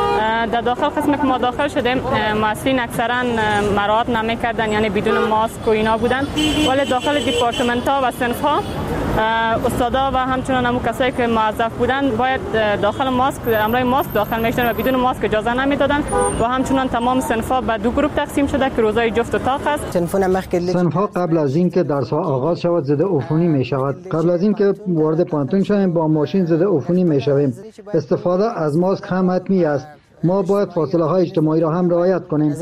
در داخل قسم که ما داخل شدیم مسئولین اکثرا مراعات نمی‌کردن، یعنی بدون ماسک و اینا بودن، ولی داخل دیپارتمنت ها و صنف ها استادا و همچنان همون کسایی که موظف بودن باید داخل ماسک امرای ماسک داخل میشدن و بدون ماسک اجازه نمیدادن و همچنان تمام صنف ها به دو گروه تقسیم شده که روزای جفت و طاق است. صنف ها قبل از اینکه درس ها آغاز شود ضد عفونی می شود. قبل از اینکه وارد پانتون شویم با ماشین ضد عفونی می شویم. استفاده از ماسک هم حتمی است. ما باید فاصله های اجتماعی را هم رعایت کنیم.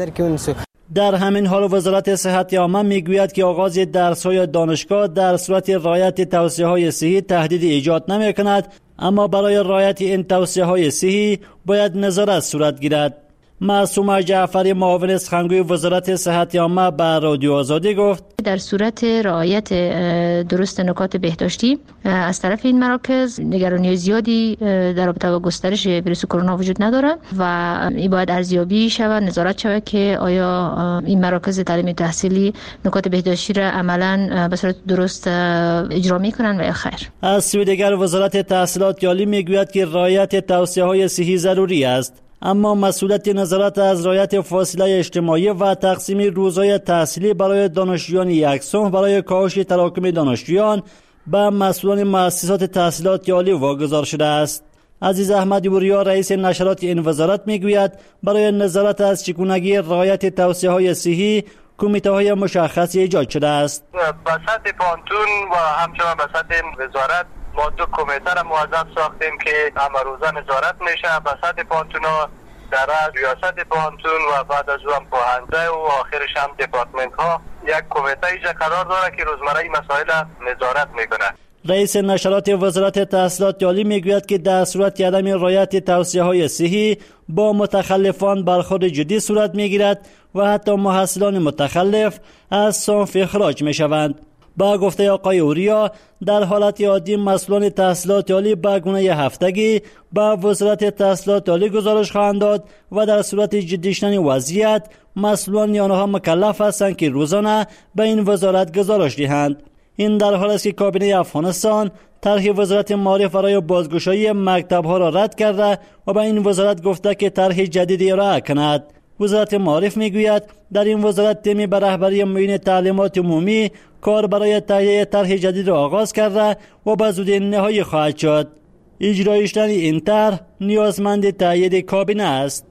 در همین حال وزارت صحت عامه میگوید که آغاز درس‌های دانشگاه در صورت رعایت توصیه‌های صحی تهدید ایجاد نمی‌کند، اما برای رعایت این توصیه‌های صحی باید نظارت صورت گیرد. معصومه جعفری معاون سخنگوی وزارت صحت عامه به رادیو آزادی گفت در صورت رعایت درست نکات بهداشتی از طرف این مراکز نگرانی زیادی در رابطه با گسترش ویروس کرونا وجود نداره و این باید ارزیابی شود، نظارت شود که آیا این مراکز تعلیم تحصیلی نکات بهداشتی را عملاً به صورت درست اجرا میکنن و یا خیر. از سوی دیگر وزارت تحصیلات عالی میگوید که رعایت توصیه‌های صحی ضروری است، اما مسئولیت نظارت از رعایت فاصله اجتماعی و تقسیم روزهای تحصیلی برای دانشجویان یکسان برای کاهش تراکم دانشجویان به مسئولان مؤسسات تحصیلات عالی واگذار شده است. عزیز احمد وریا رئیس نشرات این وزارت میگوید برای نظارت از چگونگی رعایت توصیه‌های صحی کمیته‌های مشخصی ایجاد شده است. به سطح پانتون و همچنان به سطح وزارت ما دو کمیته را موظف ساختیم که همه روزه نظارت میشه به سطح پانتونا در ریاست پانتون و بعد از او هم پاهنده و آخرش هم دپارتمنت ها یک کمیته ایجا قرار داره که روزمره این مسائل نظارت میکنه. رئیس نشرات وزارت تحصیلات عالی میگوید که در صورت عدم رعایت توصیه‌های صحی با متخلفان برخورد جدی صورت میگیرد و حتی محصلان متخلف از صنف اخراج میشوند. با گفته آقای اوریا در حالت عادی مسئولان تحصیلات عالی به گونه هفتگی به وزارت تحصیلات عالی گزارش خواهند داد و در صورت جدی شدن وضعیت مسئولان آنها مکلف هستند که روزانه به این وزارت گزارش دهند. این در حالی است که کابینه افغانستان طرح وزارت معارف برای بازگشایی مکتب‌ها را رد کرده و به این وزارت گفته که طرح جدیدی ارائه کند. وزارت معارف میگوید در این وزارت تیمی به رهبری معین تعلیمات عمومی کار برای تهیه طرح جدید را آغاز کرده و به زودی نهایی خواهد شد. اجرای شدن این طرح نیازمند تایید کابینه است.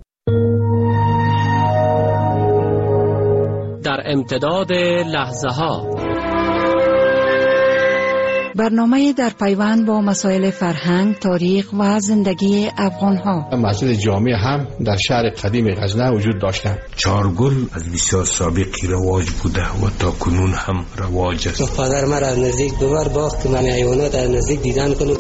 در امتداد لحظه ها برنامه در پیوند با مسائل فرهنگ، تاریخ و زندگی افغان‌ها. مسجد جامع هم در شهر قدیم غزنه وجود داشتند. چارگل از بسیار سابقی رواج بوده و تا کنون هم رواج است. پدر من از نزدیک دوبار باخت که من حیوانات از نزدیک دیدن کنم.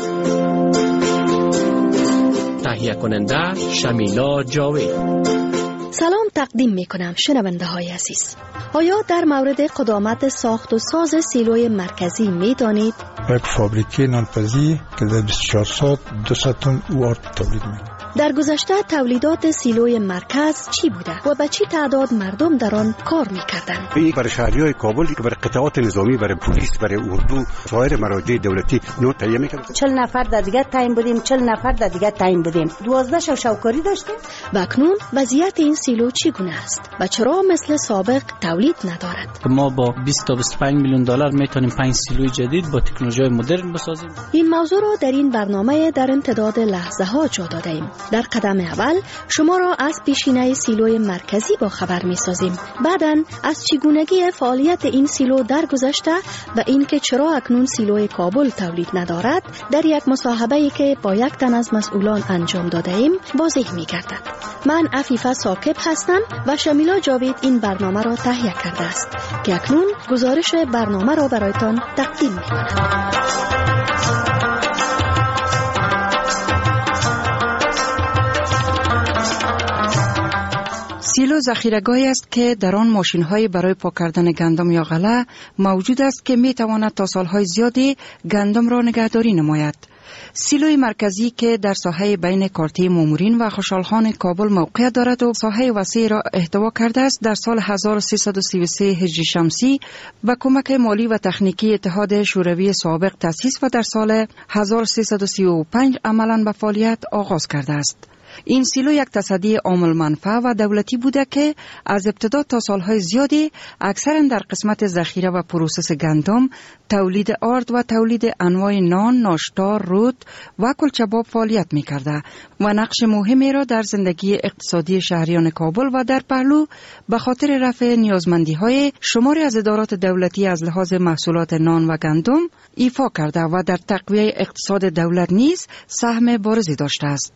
تهیه کننده شمیلا جاوید. سلام تقدیم می کنم شنونده های عزیز. آیا در مورد قدامت ساخت و ساز سیلوی مرکزی می دانید؟ یک فابریکه نانپزی که در بیست و چهار ساعت دویست تن وارد تولید می کنه. در گذشته تولیدات سیلوی مرکز چی بوده و به چی تعداد مردم در آن کار می کردند؟ این برای شهریای کابل، برای قطعات نظامی، برای پلیس، برای اردو، سایر مراجع دولتی نو تهیه می کردند. چهل نفر در دیگه تایم بودیم، چهل نفر در دیگه تایم بودیم. دوازده شو شوکاری داشتیم. و اکنون وضعیت این سیلو چگونه است و چرا مثل سابق تولید ندارد؟ ما با بیست تا بیست و پنج میلیون دلار میتونیم پنج سیلوی جدید با تکنولوژی مدرن بسازیم. این موضوع را در این برنامه در امتداد لحظه ها جا دادیم. در قدم اول شما را از پیشینه سیلوی مرکزی با خبر می سازیم. بعداً از چگونگی فعالیت این سیلو در گذشته و اینکه چرا اکنون سیلوی کابل تولید ندارد در یک مصاحبه‌ای که با یک تن از مسئولان انجام داده ایم واضح می گردد. من عفیفه ثاقب هستم و شمیلا جاوید این برنامه را تهیه کرده است که اکنون گزارش برنامه را برایتان تقدیم می کنم. سیلو ذخیره‌گاهی است که در آن ماشین‌های برای پاک کردن گندم یا غله موجود است که می‌تواند تا سال‌های زیادی گندم را نگهداری نماید. سیلوی مرکزی که در ساحه بین کارته مامورین و خوشحالخان کابل موقعیت دارد و ساحه وسیع را احتوا کرده است، در سال هزار و سیصد و سی و سه هجری شمسی با کمک مالی و تکنیکی اتحاد شوروی سابق تأسیس و در سال هزار و سیصد و سی و پنج عملاً به فعالیت آغاز کرده است. این سیلو یک تصدی عامل منفعه و دولتی بوده که از ابتدا تا سالهای زیادی اکثرا در قسمت ذخیره و پروسس گندم، تولید آرد و تولید انواع نان، ناشتا، رود و کلچه‌باب فعالیت می‌کرده و نقش مهمی را در زندگی اقتصادی شهریان کابل و در پهلو به خاطر رفع نیازمندی‌های شماری از ادارات دولتی از لحاظ محصولات نان و گندم ایفا کرده و در تقویه اقتصاد دولت نیز سهم بارزی داشته است.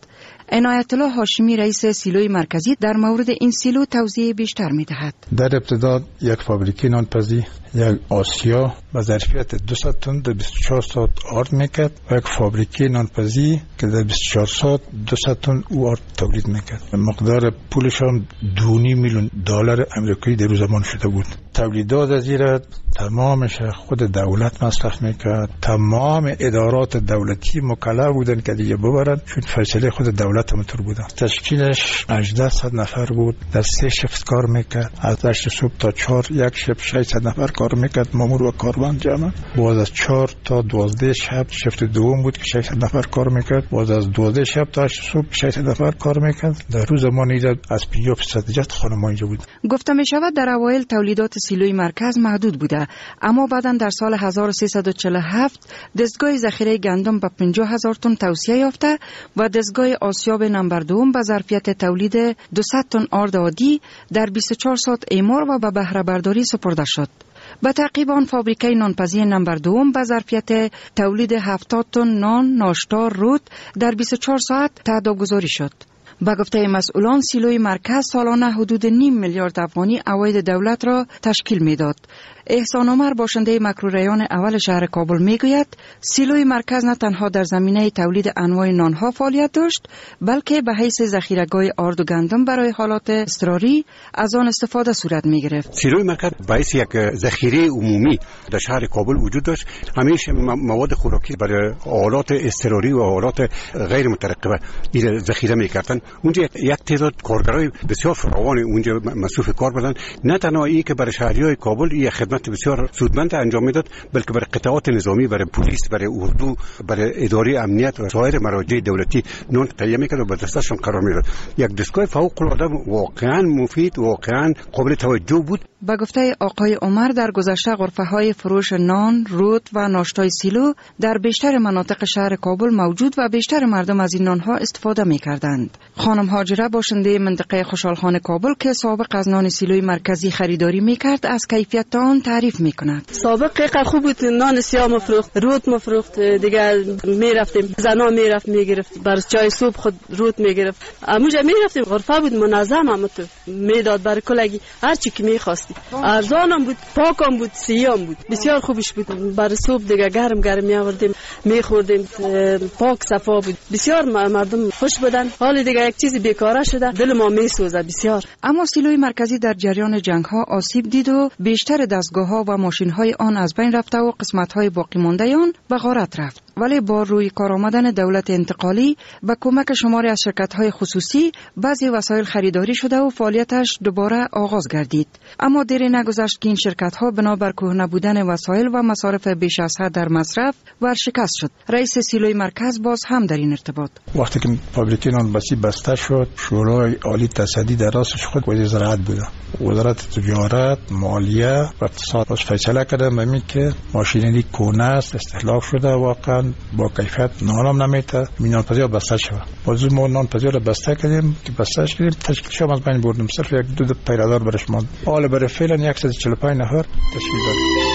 عنایت الله هاشمی رئیس سیلوی مرکزی در مورد این سیلو توضیح بیشتر می‌دهد. در ابتدا یک فابریکه نانپزی یک آسیا با ظرفیت دویست تن در بیست و چهار ساعت آرد میکرد و یک فابریکه نانپزی که در بیست و چهار ساعت دویست تن او آرد تولید میکرد. مقدار پولش هم دو میلیون دلار آمریکایی در زمان شده بود. تولیدات از این تمامش خود دولت مصرف میکرد. تمام ادارات دولتی مکلف بودن که دیگه ببرن، چون فیصله خود دولت هم طور بودن. تشکیلش هجده نفر بود، در سه شفت کار میکرد. از هشت صبح تا چهار یک شب ششصد نفر کار میکرد، مامور و کارمند جمع. باز از چهار تا دوازده شب شفت دوم بود که ششصد نفر کار میکرد. باز از دوازده شب تا هشت صبح ششصد نفر کار میکرد. در روز زمان ایجاد از پنجاه درصد جت خانم اینجا بود. گفته می شود در اوایل تولیدات سیلوی مرکز محدود بوده، اما بعداً در سال هزار و سیصد و چهل و هفت دستگاه ذخیره گندم به پنجاه هزار تن توسعه یافته و دستگاه آسیاب نمبر دوم به ظرفیت تولید دویست تن آرد عادی در بیست و چهار ساعت اعمار و به بهره برداری سپرده شد. به تعقیب آن فابریکه نانپزی نمبر دوم به ظرفیت تولید هفتاد تن نان، ناشتا، رود در بیست و چهار ساعت تعداد گذاری شد. با گفته مسئولان سیلوی مرکز سالانه حدود نیم میلیارد افغانی عواید دولت را تشکیل میداد. احسان عمر باشنده مکروریان اول شهر کابل میگوید سیلوی مرکز نه تنها در زمینه تولید انواع نانها فعالیت داشت، بلکه به حیث ذخیره‌گاه آرد و گندم برای حالات اضطراری از آن استفاده صورت میگرفت. سیلوی مرکز به حیث یک ذخیره عمومی در شهر کابل وجود داشت. همیشه مواد خوراکی برای حالات اضطراری و حالات غیر مترقبه این ذخیره میکردن. اونجا یک تعداد کارگرای بسیار فراوان اونجا مصروف کار بودند. نه تنها این که برای شهریای کابل این خدمت بسیار سودمند انجام میداد، بلکه برای قطعات نظامی، برای پلیس، برای اردو، برای اداره امنیت و سایر مراجع دولتی نان تهیه میکرد و به دستشون قرار میداد. یک دستگاه فوق العاده واقعا مفید، واقعا قابل توجه بود. با گفته آقای عمر در گذشته غرفه‌های فروش نان، رود و ناشتای سیلو در بیشتر مناطق شهر کابل موجود و بیشتر مردم از این نانها استفاده می‌کردند. خانم هاجره باشنده منطقه خوشحالخان کابل که سابق از نان سیلوی مرکزی خریداری می‌کرد از کیفیت آن تعریف می‌کند. سابق خوب بود، نان سیاه مفروخت، رود مفروخت، دیگه می‌رفتیم زنا می‌رفت می‌گرفت، بر چای صبح خود رود می‌گرفت. اموجا می‌رفتیم غرفه بود منظم، هم تو میداد برای کلگی هر چی که می‌خواستی. ارزانم بود، پاکم بود، سیام بود، بسیار خوبش بود. برای صبح دیگه گرم گرم می‌آوردیم می‌خوردیم، پاک صفا بود، بسیار مردم خوش بودن. حال دیگه یک چیزی بیکاره شده، دل ما می‌سوزه بسیار. اما سیلوی مرکزی در جریان جنگ‌ها آسیب دید و بیشتر دستگاه‌ها و ماشین‌های آن از بین رفته و قسمت‌های باقی مانده آن به غارت رفت. ولی با روی کار آمدن دولت انتقالی با کمک شماری از شرکت‌های خصوصی بعضی وسایل خریداری شده و فعالیتش دوباره آغاز گردید. اما دیری نگذشت که این شرکت‌ها بنابر کهنه بودن وسایل و مصارف بیش از حد در مصرف ورشکست شد. رئیس سیلوی مرکز باز هم در این ارتباط وقتی که فابریکه نانپزی بسته شد، شورای عالی تصدی در راستش خود وزیر زراعت بود. وزارت تجارت، مالیه و اقتصاد باز فیصله کرده ممی که ماشینی کهنه است، استهلاک شده، واقعا با کیفیت نانم نمیته، نانپزی ها بسته شد. باز ما نانپزی را بسته کردیم که بستهش کردیم، تشکیل شما از بین بردیم، صرف یک دو پیرادار برش ماند. حالا برای فعلا صد و چهل و پنج نفر تشکیل دادیم.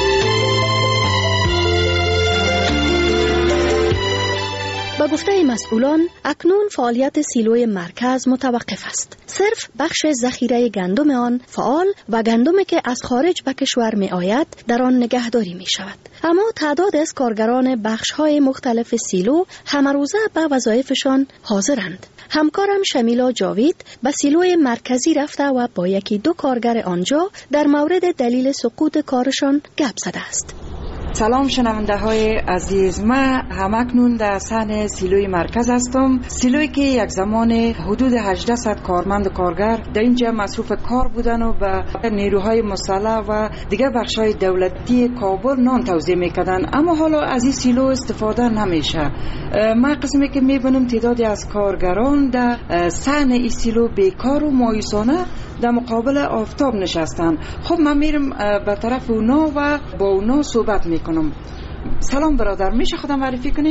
با گفته مسئولان اکنون فعالیت سیلوی مرکز متوقف است. صرف بخش ذخیره گندم آن فعال و گندمی که از خارج به کشور می آید در آن نگهداری می شود. اما تعداد از کارگران بخش های مختلف سیلو همه روزه به وظایفشان حاضرند. همکارم شمیلا جاوید به سیلوی مرکزی رفته و با یکی دو کارگر آنجا در مورد دلیل سقوط کارشان گپ زده است. سلام شنونده های عزیز، من همکنون در صحن سیلوی مرکز هستم. سیلوی که یک زمان حدود هجده کارمند و کارگر در اینجا مصروف کار بودن و به نیروهای مسلح و دیگر بخش‌های دولتی کابل نان توزیع میکردن، اما حالا از این سیلو استفاده نمیشه. من قسمی که میبینم تعدادی از کارگران در صحن این سیلو بیکار و مایوسانه در مقابل آفتاب نشستن. خب من میرم به طرف اونا و با اونا صحبت میکنم. سلام برادر، میشه خودم معرفی کنین؟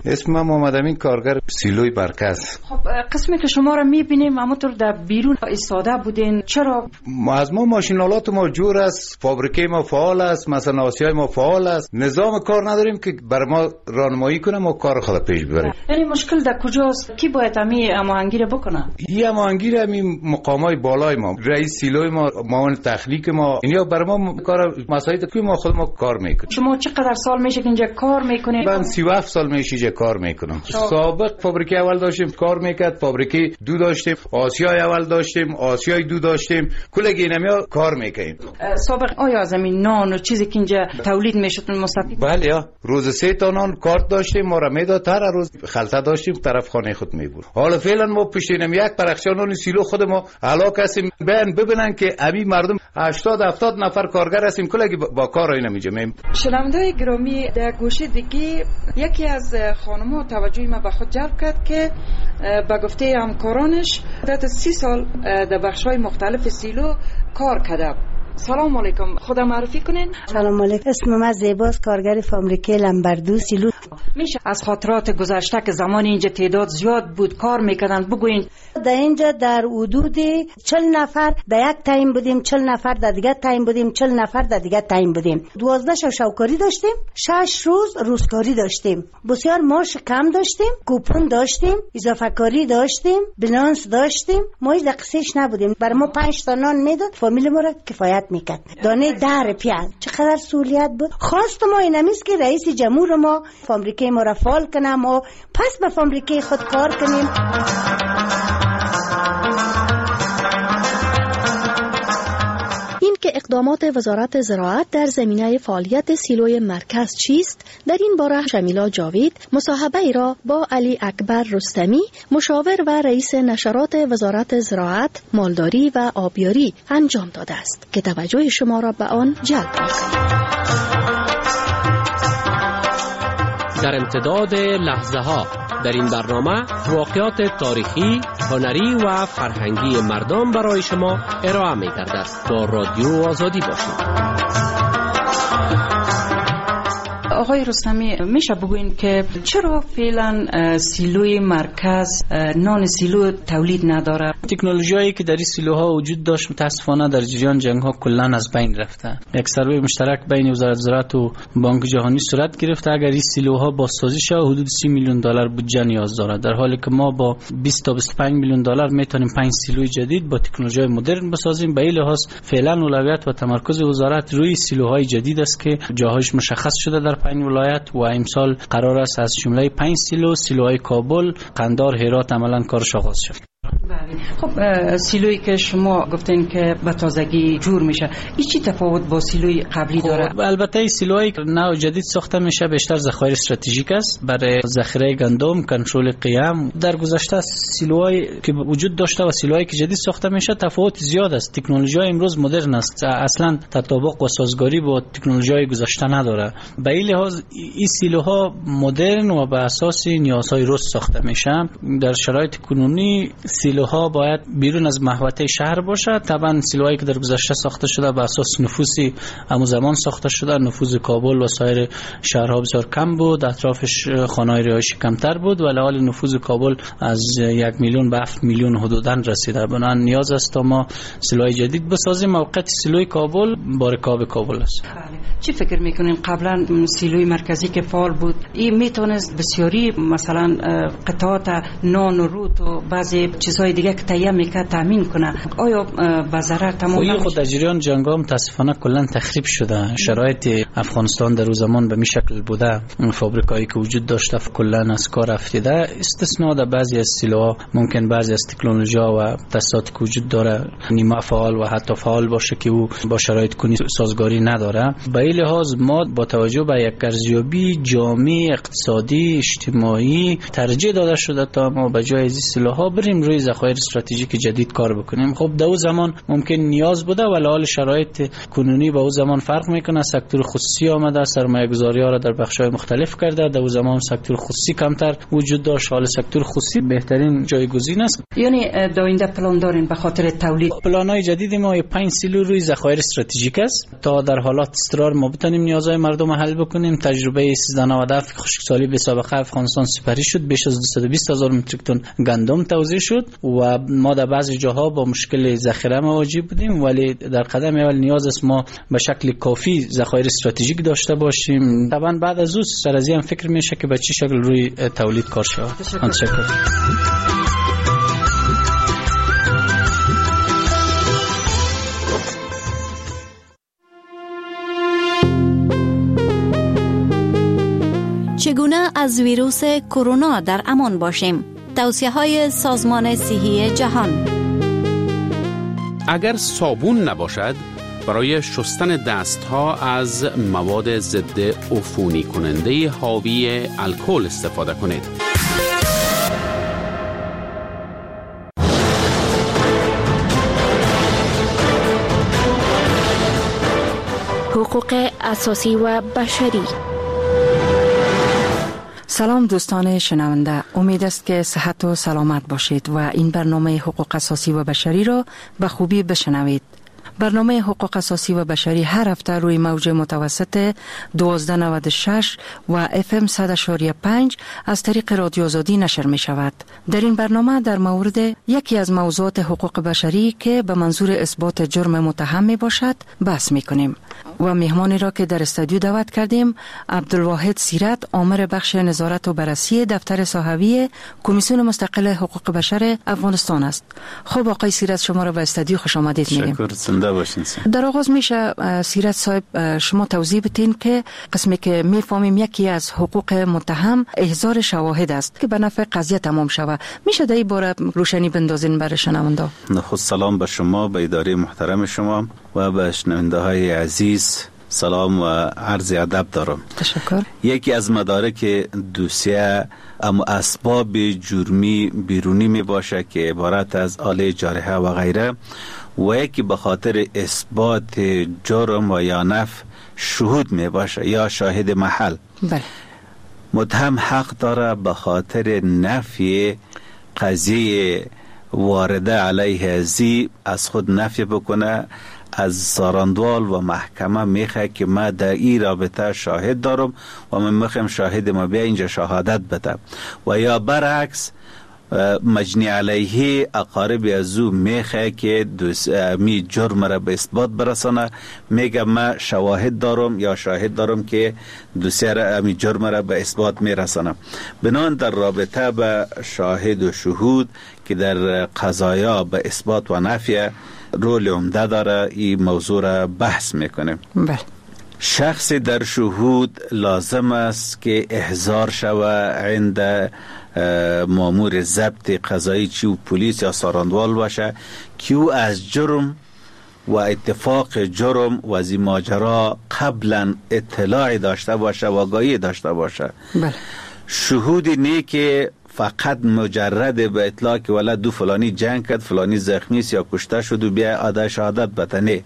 اسم من محمد امین، کارگر سیلوی مرکز. خب قسمی که شما را میبینیم همونطور در بیرون ایستاده بودین، چرا؟ ما از ما ماشینالات ما جور است، فابریکه ما فعال است، مثلا آسیای ما فعال است، نظام کار نداریم که بر ما راهنمایی کنه ما کار خود پیش ببریم. یعنی مشکل در کجاست؟ کی باید همین هماهنگی را بکنه؟ این هماهنگی را همین مقامای بالای ما، رئیس سیلوی ما، معاون تخلیق ما، اینا بر ما کار مسائل که ما خود ما کار میکنیم. شما چقدر سال میشه که اینجا کار میکنید؟ من سی و هفت سال میشه اینجا کار میکنم. سابق فابریکه اول داشتیم کار میکرد، فابریکه دو داشتیم، آسیای اول داشتیم، آسیای دو داشتیم، کلگی اینمیا کار میکنیم. سابق آیا از همین نان و چیزی که اینجا تولید میشد مستفید؟ بله، روز سه تا نان کارت داشتیم، ما را میداد، هر روز خلطه داشتیم طرف خانه خود میبرد. حالا فعلا ما پشتینم یک پرخچه نان سیلو خود ما علاق هستیم، بیان ببینن که ابی مردم هشتاد هفتاد نفر کارگر هستیم، کلگی با کار اینا میجمیم. شنونده‌های گرامی، در گوشه دیگه یکی از خانم‌ها توجه ما به خود جلب کرد که به گفته همکارانش مدت سی سال در بخش‌های مختلف سیلو کار کرده. سلام علیکم، خودم معرفی کنین. سلام علیکم، اسم من زیباست، کارگر فابریکه لمبردو سیلو. میشه از خاطرات گذشته که زمان اینجا تعداد زیاد بود کار میکردن بگوین؟ در اینجا در حدود چهل نفر در یک تایم بودیم، چهل نفر در دیگه تایم بودیم، چهل نفر در دیگه تایم بودیم. دوازده شب شوکاری داشتیم، شش روز روزکاری داشتیم. بسیار معاش کم داشتیم، کوپن داشتیم، اضافه کاری داشتیم، بلانس داشتیم. ما هیچ قصهش نبودیم. برای ما پنج تا نان میداد، فامیل ما را کفایت میکرد. دانه در پیاز چقدر سهولیت بود. خواست ما اینمیست که رئیس جمهور ما فابریکه ما را فعال کنه، ما پس به فابریکه خود کار کنیم. این که اقدامات وزارت زراعت در زمینه فعالیت سیلوی مرکز چیست، در این باره شمیلا جاوید مصاحبه ای را با علی اکبر رستمی، مشاور و رئیس نشرات وزارت زراعت، مالداری و آبیاری انجام داده است که توجه شما را به آن جلب می‌کند. در امتداد لحظه ها در این برنامه واقعات تاریخی، هنری و فرهنگی مردم برای شما ارائه می گردد. با رادیو آزادی باشید. آقای رستمی، میشه بگوین که چرا فعلا سیلوی مرکز نان سیلو تولید نداره؟ تکنولوژیایی که در این سیلوها وجود داشت متاسفانه در جریان جنگ ها کلا از بین رفته. یک سروی مشترک بین وزارت زراعت و بانک جهانی صورت گرفته. اگر این سیلوها بازسازی شه حدود سی میلیون دلار بودجه نیاز داره، در حالی که ما با بیست تا بیست و پنج میلیون دلار میتونیم پنج سیلوی جدید با تکنولوژی مدرن بسازیم. به این لحاظ فعلا اولویت و تمرکز وزارت روی سیلوهای جدید است که جاهایش مشخص شده در پنج ولایت و امسال قرار است از جمله پنج سیلو سیلوهای کابل، قندار، هرات عملا کارش آغاز شد. خب سیلویی که شما گفتین که به تازگی جور میشه، این چی تفاوت با سیلوی قبلی داره؟ خب البته این سیلوهای نو جدید ساخته میشه بیشتر ذخایر استراتژیک است برای ذخیره گندم، کنترل قیام. در گذشته سیلوهایی که وجود داشته و سیلوهایی که جدید ساخته میشه تفاوت زیاد است. تکنولوژی امروز مدرن است، اصلا تطابق و سازگاری با تکنولوژی گذشته نداره. به این لحاظ این سیلوها مدرن و بر اساس نیازهای روز ساخته میشه. در شرایط کنونی سیلوها باید بیرون از محوطه شهر باشه. طبعا سیلوهایی که در گذشته ساخته شده بر اساس نفوذی همون زمان ساخته شده، نفوذ کابل و سایر شهرها بسیار کم بود، اطرافش خانه‌های رهایشی کمتر بود، ولی حال نفوذ کابل از یک میلیون به هفت میلیون حدوداً رسیده. بنابراین نیاز است تا ما سیلوهای جدید بسازیم. موقعیت سیلوی کابل با رکاب کابل است. چی فکر میکنین قبلا سیلوی مرکزی که فعال بود این میتونست بسیاری مثلا قطعات نان و روت و بعضی چیزهای دیگه که تهیه میکرد تامین کنه؟ آیا به ضرر تمام نمیشه؟ خود در جریان جنگ ها متاسفانه کلا تخریب شده. شرایط افغانستان در اون زمان به می شکل بوده، فابریکایی که وجود داشته کلا از کار افتیده. استثنا در بعضی از سیلوها ممکن بعضی از تکنولوژی و تاسیساتی که وجود داره نیمه فعال و حتی فعال باشه که او با شرایط کنی سازگاری نداره. به این لحاظ ما با توجه به یک ارزیابی جامع اقتصادی اجتماعی ترجیح داده شده تا ما به جای از سیلوها بریم روی ذخایر استراتژیک جدید کار بکنیم. خب در اون زمان ممکن نیاز بوده ولی حال شرایط کنونی با اون زمان فرق میکنه. سکتور خصوصی آمده، سرمایه گذاری ها را در بخش‌های مختلف کرده. در اون زمان سکتور خصوصی کمتر وجود داشت، حال سکتور خصوصی بهترین جایگزین است. یعنی در آینده پلان دارین به خاطر تولید؟ پلان‌های جدید ما پنج سیلو روی ذخایر استراتژیک است تا در حالات اضطرار ما بتونیم نیازهای مردم حل بکنیم. تجربه سیزده نود و هفت خشکسالی به سابقه افغانستان سپری شد، بیش از دویست و بیست هزار متریک تن گندم توزیع شد و ما در بعضی جاها با مشکل ذخیره مواجه بودیم، ولی در قدم اول نیاز است ما به شکل کافی ذخایر استراتژیک داشته باشیم. طبعا بعد از اون سر از این فکر میشه که به چه شکل روی تولید کار شود. تشکر. چگونه از ویروس کرونا در امان باشیم؟ توصیه‌های سازمان صحی جهان. اگر صابون نباشد، برای شستن دستها از مواد ضد عفونی کننده حاوی الکل استفاده کنید. حقوق اساسی و بشری. سلام دوستان شنونده، امید است که صحت و سلامت باشید و این برنامه حقوق اساسی و بشری را به خوبی بشنوید. برنامه حقوق اساسی و بشری هر هفته روی موج متوسط دوازده نود و شش و اف ام صد و پنج از طریق رادیو آزادی نشر می شود. در این برنامه در مورد یکی از موضوعات حقوق بشری که به منظور اثبات جرم متهم می باشد بحث می کنیم و مهمانی را که در استودیو دعوت کردیم عبدالواحد سیرت، آمر بخش نظارت و بررسی دفتر صحوی کمیسیون مستقل حقوق بشر افغانستان است. خب آقای سیرت، شما را به استودیو خوش آمدید میگیم. شکر، زنده باشین. در آغاز میشه سیرت صاحب شما توضیح بدین که قسمی که میفهمیم یکی از حقوق متهم احضار شواهد است که به نفع قضیه تمام شود. میشه در این باره روشنی بندازین برای شنونده؟ خود سلام به شما، به اداره محترم شما و به شنونده های عزیز سلام و عرض ادب دارم. تشکر. یکی از مدارک دوسیه اما اسباب جرمی بیرونی می باشه که عبارت از آله جارحه و غیره و یکی به خاطر اثبات جرم و یا نفی شهود می باشه یا شاهد محل. بله. متهم حق داره به خاطر نفی قضیه وارده علیه ازی از خود نفی بکنه، از ساراندوال و محکمه میخواه که ما در این رابطه شاهد دارم و من میخوام شاهد ما بیا اینجا شهادت بده، و یا برعکس مجنی علیه اقارب از او میخواه که می جرم را به اثبات برسانه، میگه ما شواهد دارم یا شاهد دارم که دوسیه را می جرم را به اثبات میرسانه. بنان در رابطه به شاهد و شهود که در قضایا به اثبات و نفی رول عمده داره، این موضوع را بحث میکنه. بله. شخص در شهود لازم است که احضار شود عند مامور ضبط قضایی چی و پلیس یا ساراندوال باشه که او از جرم و اتفاق جرم و از این ماجرا قبلا اطلاع داشته باشه و آگاهی داشته باشه. بله. شهود نه که فقط مجرد به اطلاع که ولی دو فلانی جنگ کرد، فلانی زخمی است یا کشته شد و بیا آده شهادت بتنه.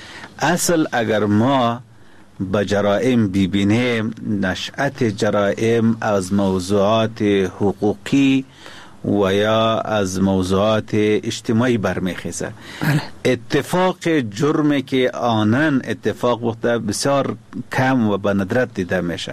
اصل اگر ما به جرائم ببینیم، نشأت جرائم از موضوعات حقوقی و یا از موضوعات اجتماعی برمیخیزه. بله. اتفاق جرمی که آنن اتفاق بوده بسیار کم و به ندرت دیده میشه.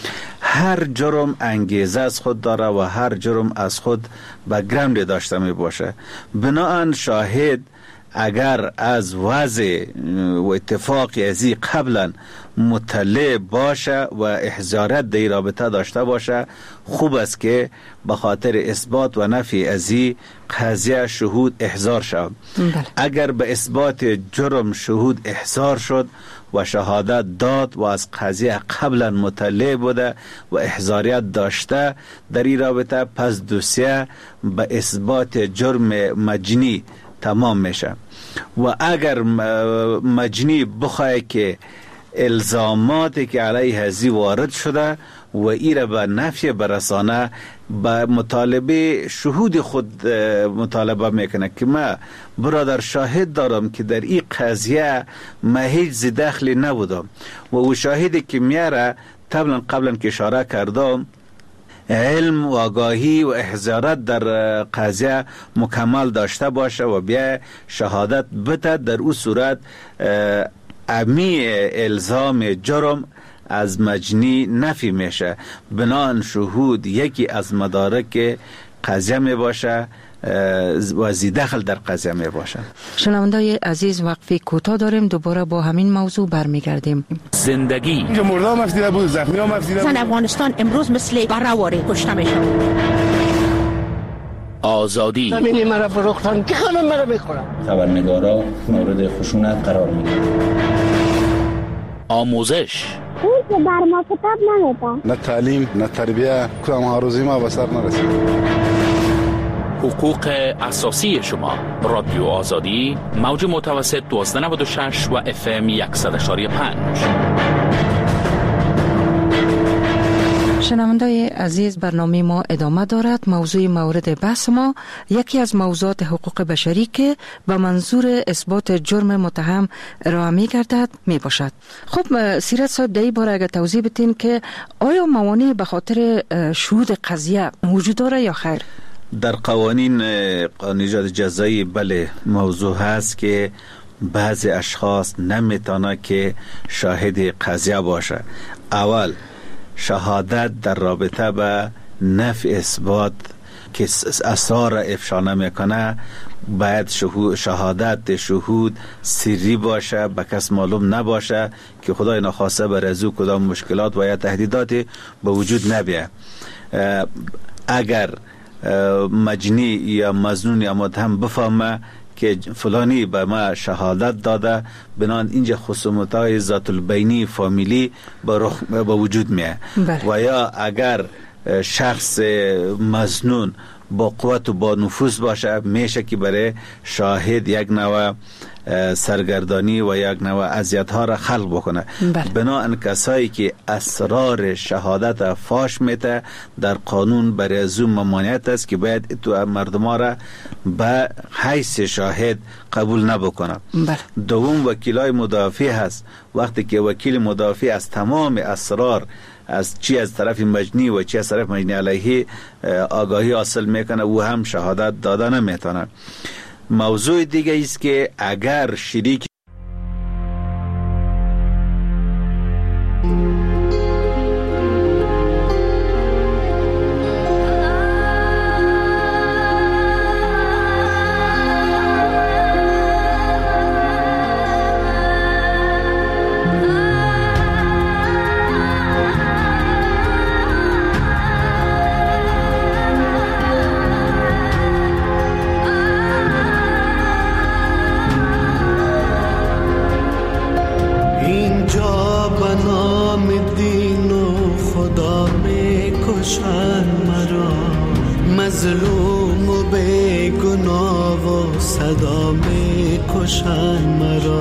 هر جرم انگیزه از خود داره و هر جرم از خود بک‌گراند داشته می باشه. بناهن شاهد اگر از وضع و اتفاق ازی قبلا مطلع باشه و احضارت در رابطه داشته باشه، خوب است که به خاطر اثبات و نفی ازی قضیه شهود احضار شد. بله. اگر به اثبات جرم شهود احضار شد و شهادت داد و از قضیه قبلا مطلع بوده و احضاریت داشته در این رابطه، پس دوسیه به اثبات جرم مجنی تمام میشه. و اگر مجنی بخواه که الزاماتی که علیه ازی وارد شده و ایره به نفی برسانه به مطالبه شهود خود مطالبه میکنه که من برادر شاهد دارم که در این قضیه ما هیچ دخلی نبودم و او شاهدی که میاره طبعا قبلا که اشاره کردم علم و آگاهی و احضارات در قضیه مکمل داشته باشه و بیا شهادت بده، در او صورت امی الزام جرم از مجنی نفی میشه. بنان شهود یکی از مدارک قضیه می باشه و زیدخل در قضیه می باشه. شنوندای عزیز وقفی کوتاه داریم، دوباره با همین موضوع برمیگردیم. زندگی اینجا مرده هم افزیده بود، زخمی هم افزیده بود. زن افغانستان امروز مثل برهواری کشته میشه. آزادی زمینی مرا فروختن که خانم مرا بخورم. خبرنگارا مورد خشونت قرار میگیرن. آموزش اون که بر ما کتاب نمیده، نه تعلیم نه تربیه، کدام آرزوی ما به سر نرسید. حقوق اساسی شما. رادیو آزادی، موج متوسط دوازده نود و شش و اف ام صد و یک و پنج. شنوندای عزیز، برنامه ما ادامه دارد. موضوع مورد بحث ما یکی از موضوعات حقوق بشری که به منظور اثبات جرم متهم ارائه می گردد می باشد. خب سیرت صاحب، در این باره اگر توضیح بدین که آیا موانع به خاطر شهود قضیه وجود داره یا خیر؟ در قوانین قانون جزایی بله موضوع هست که بعضی اشخاص نمیتونه که شاهد قضیه باشه. اول شهادت در رابطه به نفی اثبات که اسرار افشا نمیکنه باید شهادت شهود سری باشه، به کس معلوم نباشه که خدای نخواسته بر از او کدام مشکلات و یا تهدیداتی به وجود نبیه. اگر مجنی یا مظنون یا متهم بفهمه که فلانی به ما شهادت داده، بنان اینجا خصومت‌های ذات البینی فامیلی به وجود میه. و یا اگر شخص مظنون با قوت و با نفوذ باشه، میشه که برای شاهد یک نوع سرگردانی و یک نوع اذیت ها را خلق بکنه. بنابراین کسایی که اسرار شهادت فاش میته در قانون برای از اون ممانعت است که باید تو مردم ها را به حیث شاهد قبول نبکنه. دوم وکیلای مدافع هست. وقتی که وکیل مدافع از تمام اسرار از چی از طرف مجنی و چی از طرف مجنی علیه آگاهی حاصل میکنه، او هم شهادت داده نمیتونه. موضوع دیگه است که اگر شریک مظلوم و بے گناه و صدا می کشن مرا،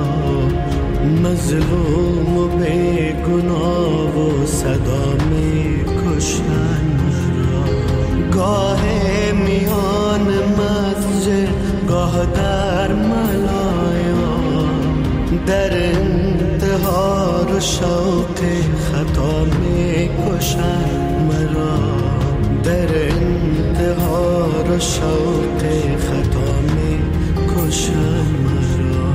مظلوم و بے گناه و صدا می کشن مرا. گاه میان مسجد گاه در ملایا، در انتحار و شوق خطا می کشن مرا، در انتحار و شوق خطا می کشن مرا.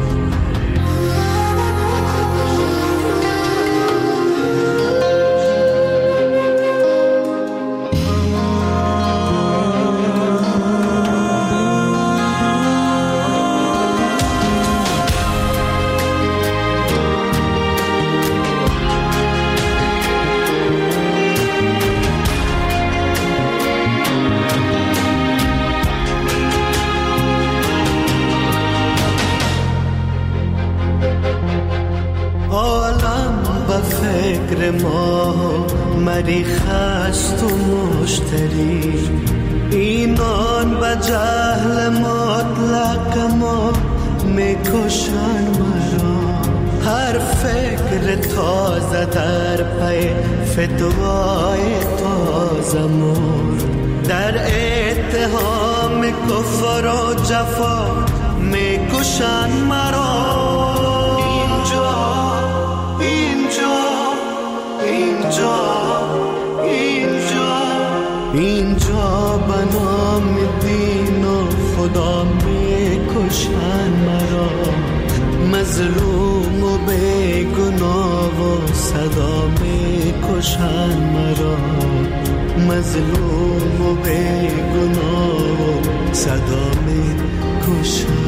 فکر ما مریخ است و مشتری، ایمان و جهل مطلق ما میکشن مرا. هر فکر تازه در پی فتوای تازه مور در اتهام کفر و جفا می کشن مرا اینجا اینجا اینجا اینجا اینجا به نام دین و خدا می کشن مرا مظلوم و بیگناه و صدا می کشن مرا مظلوم و بیگناه و صدا می کشن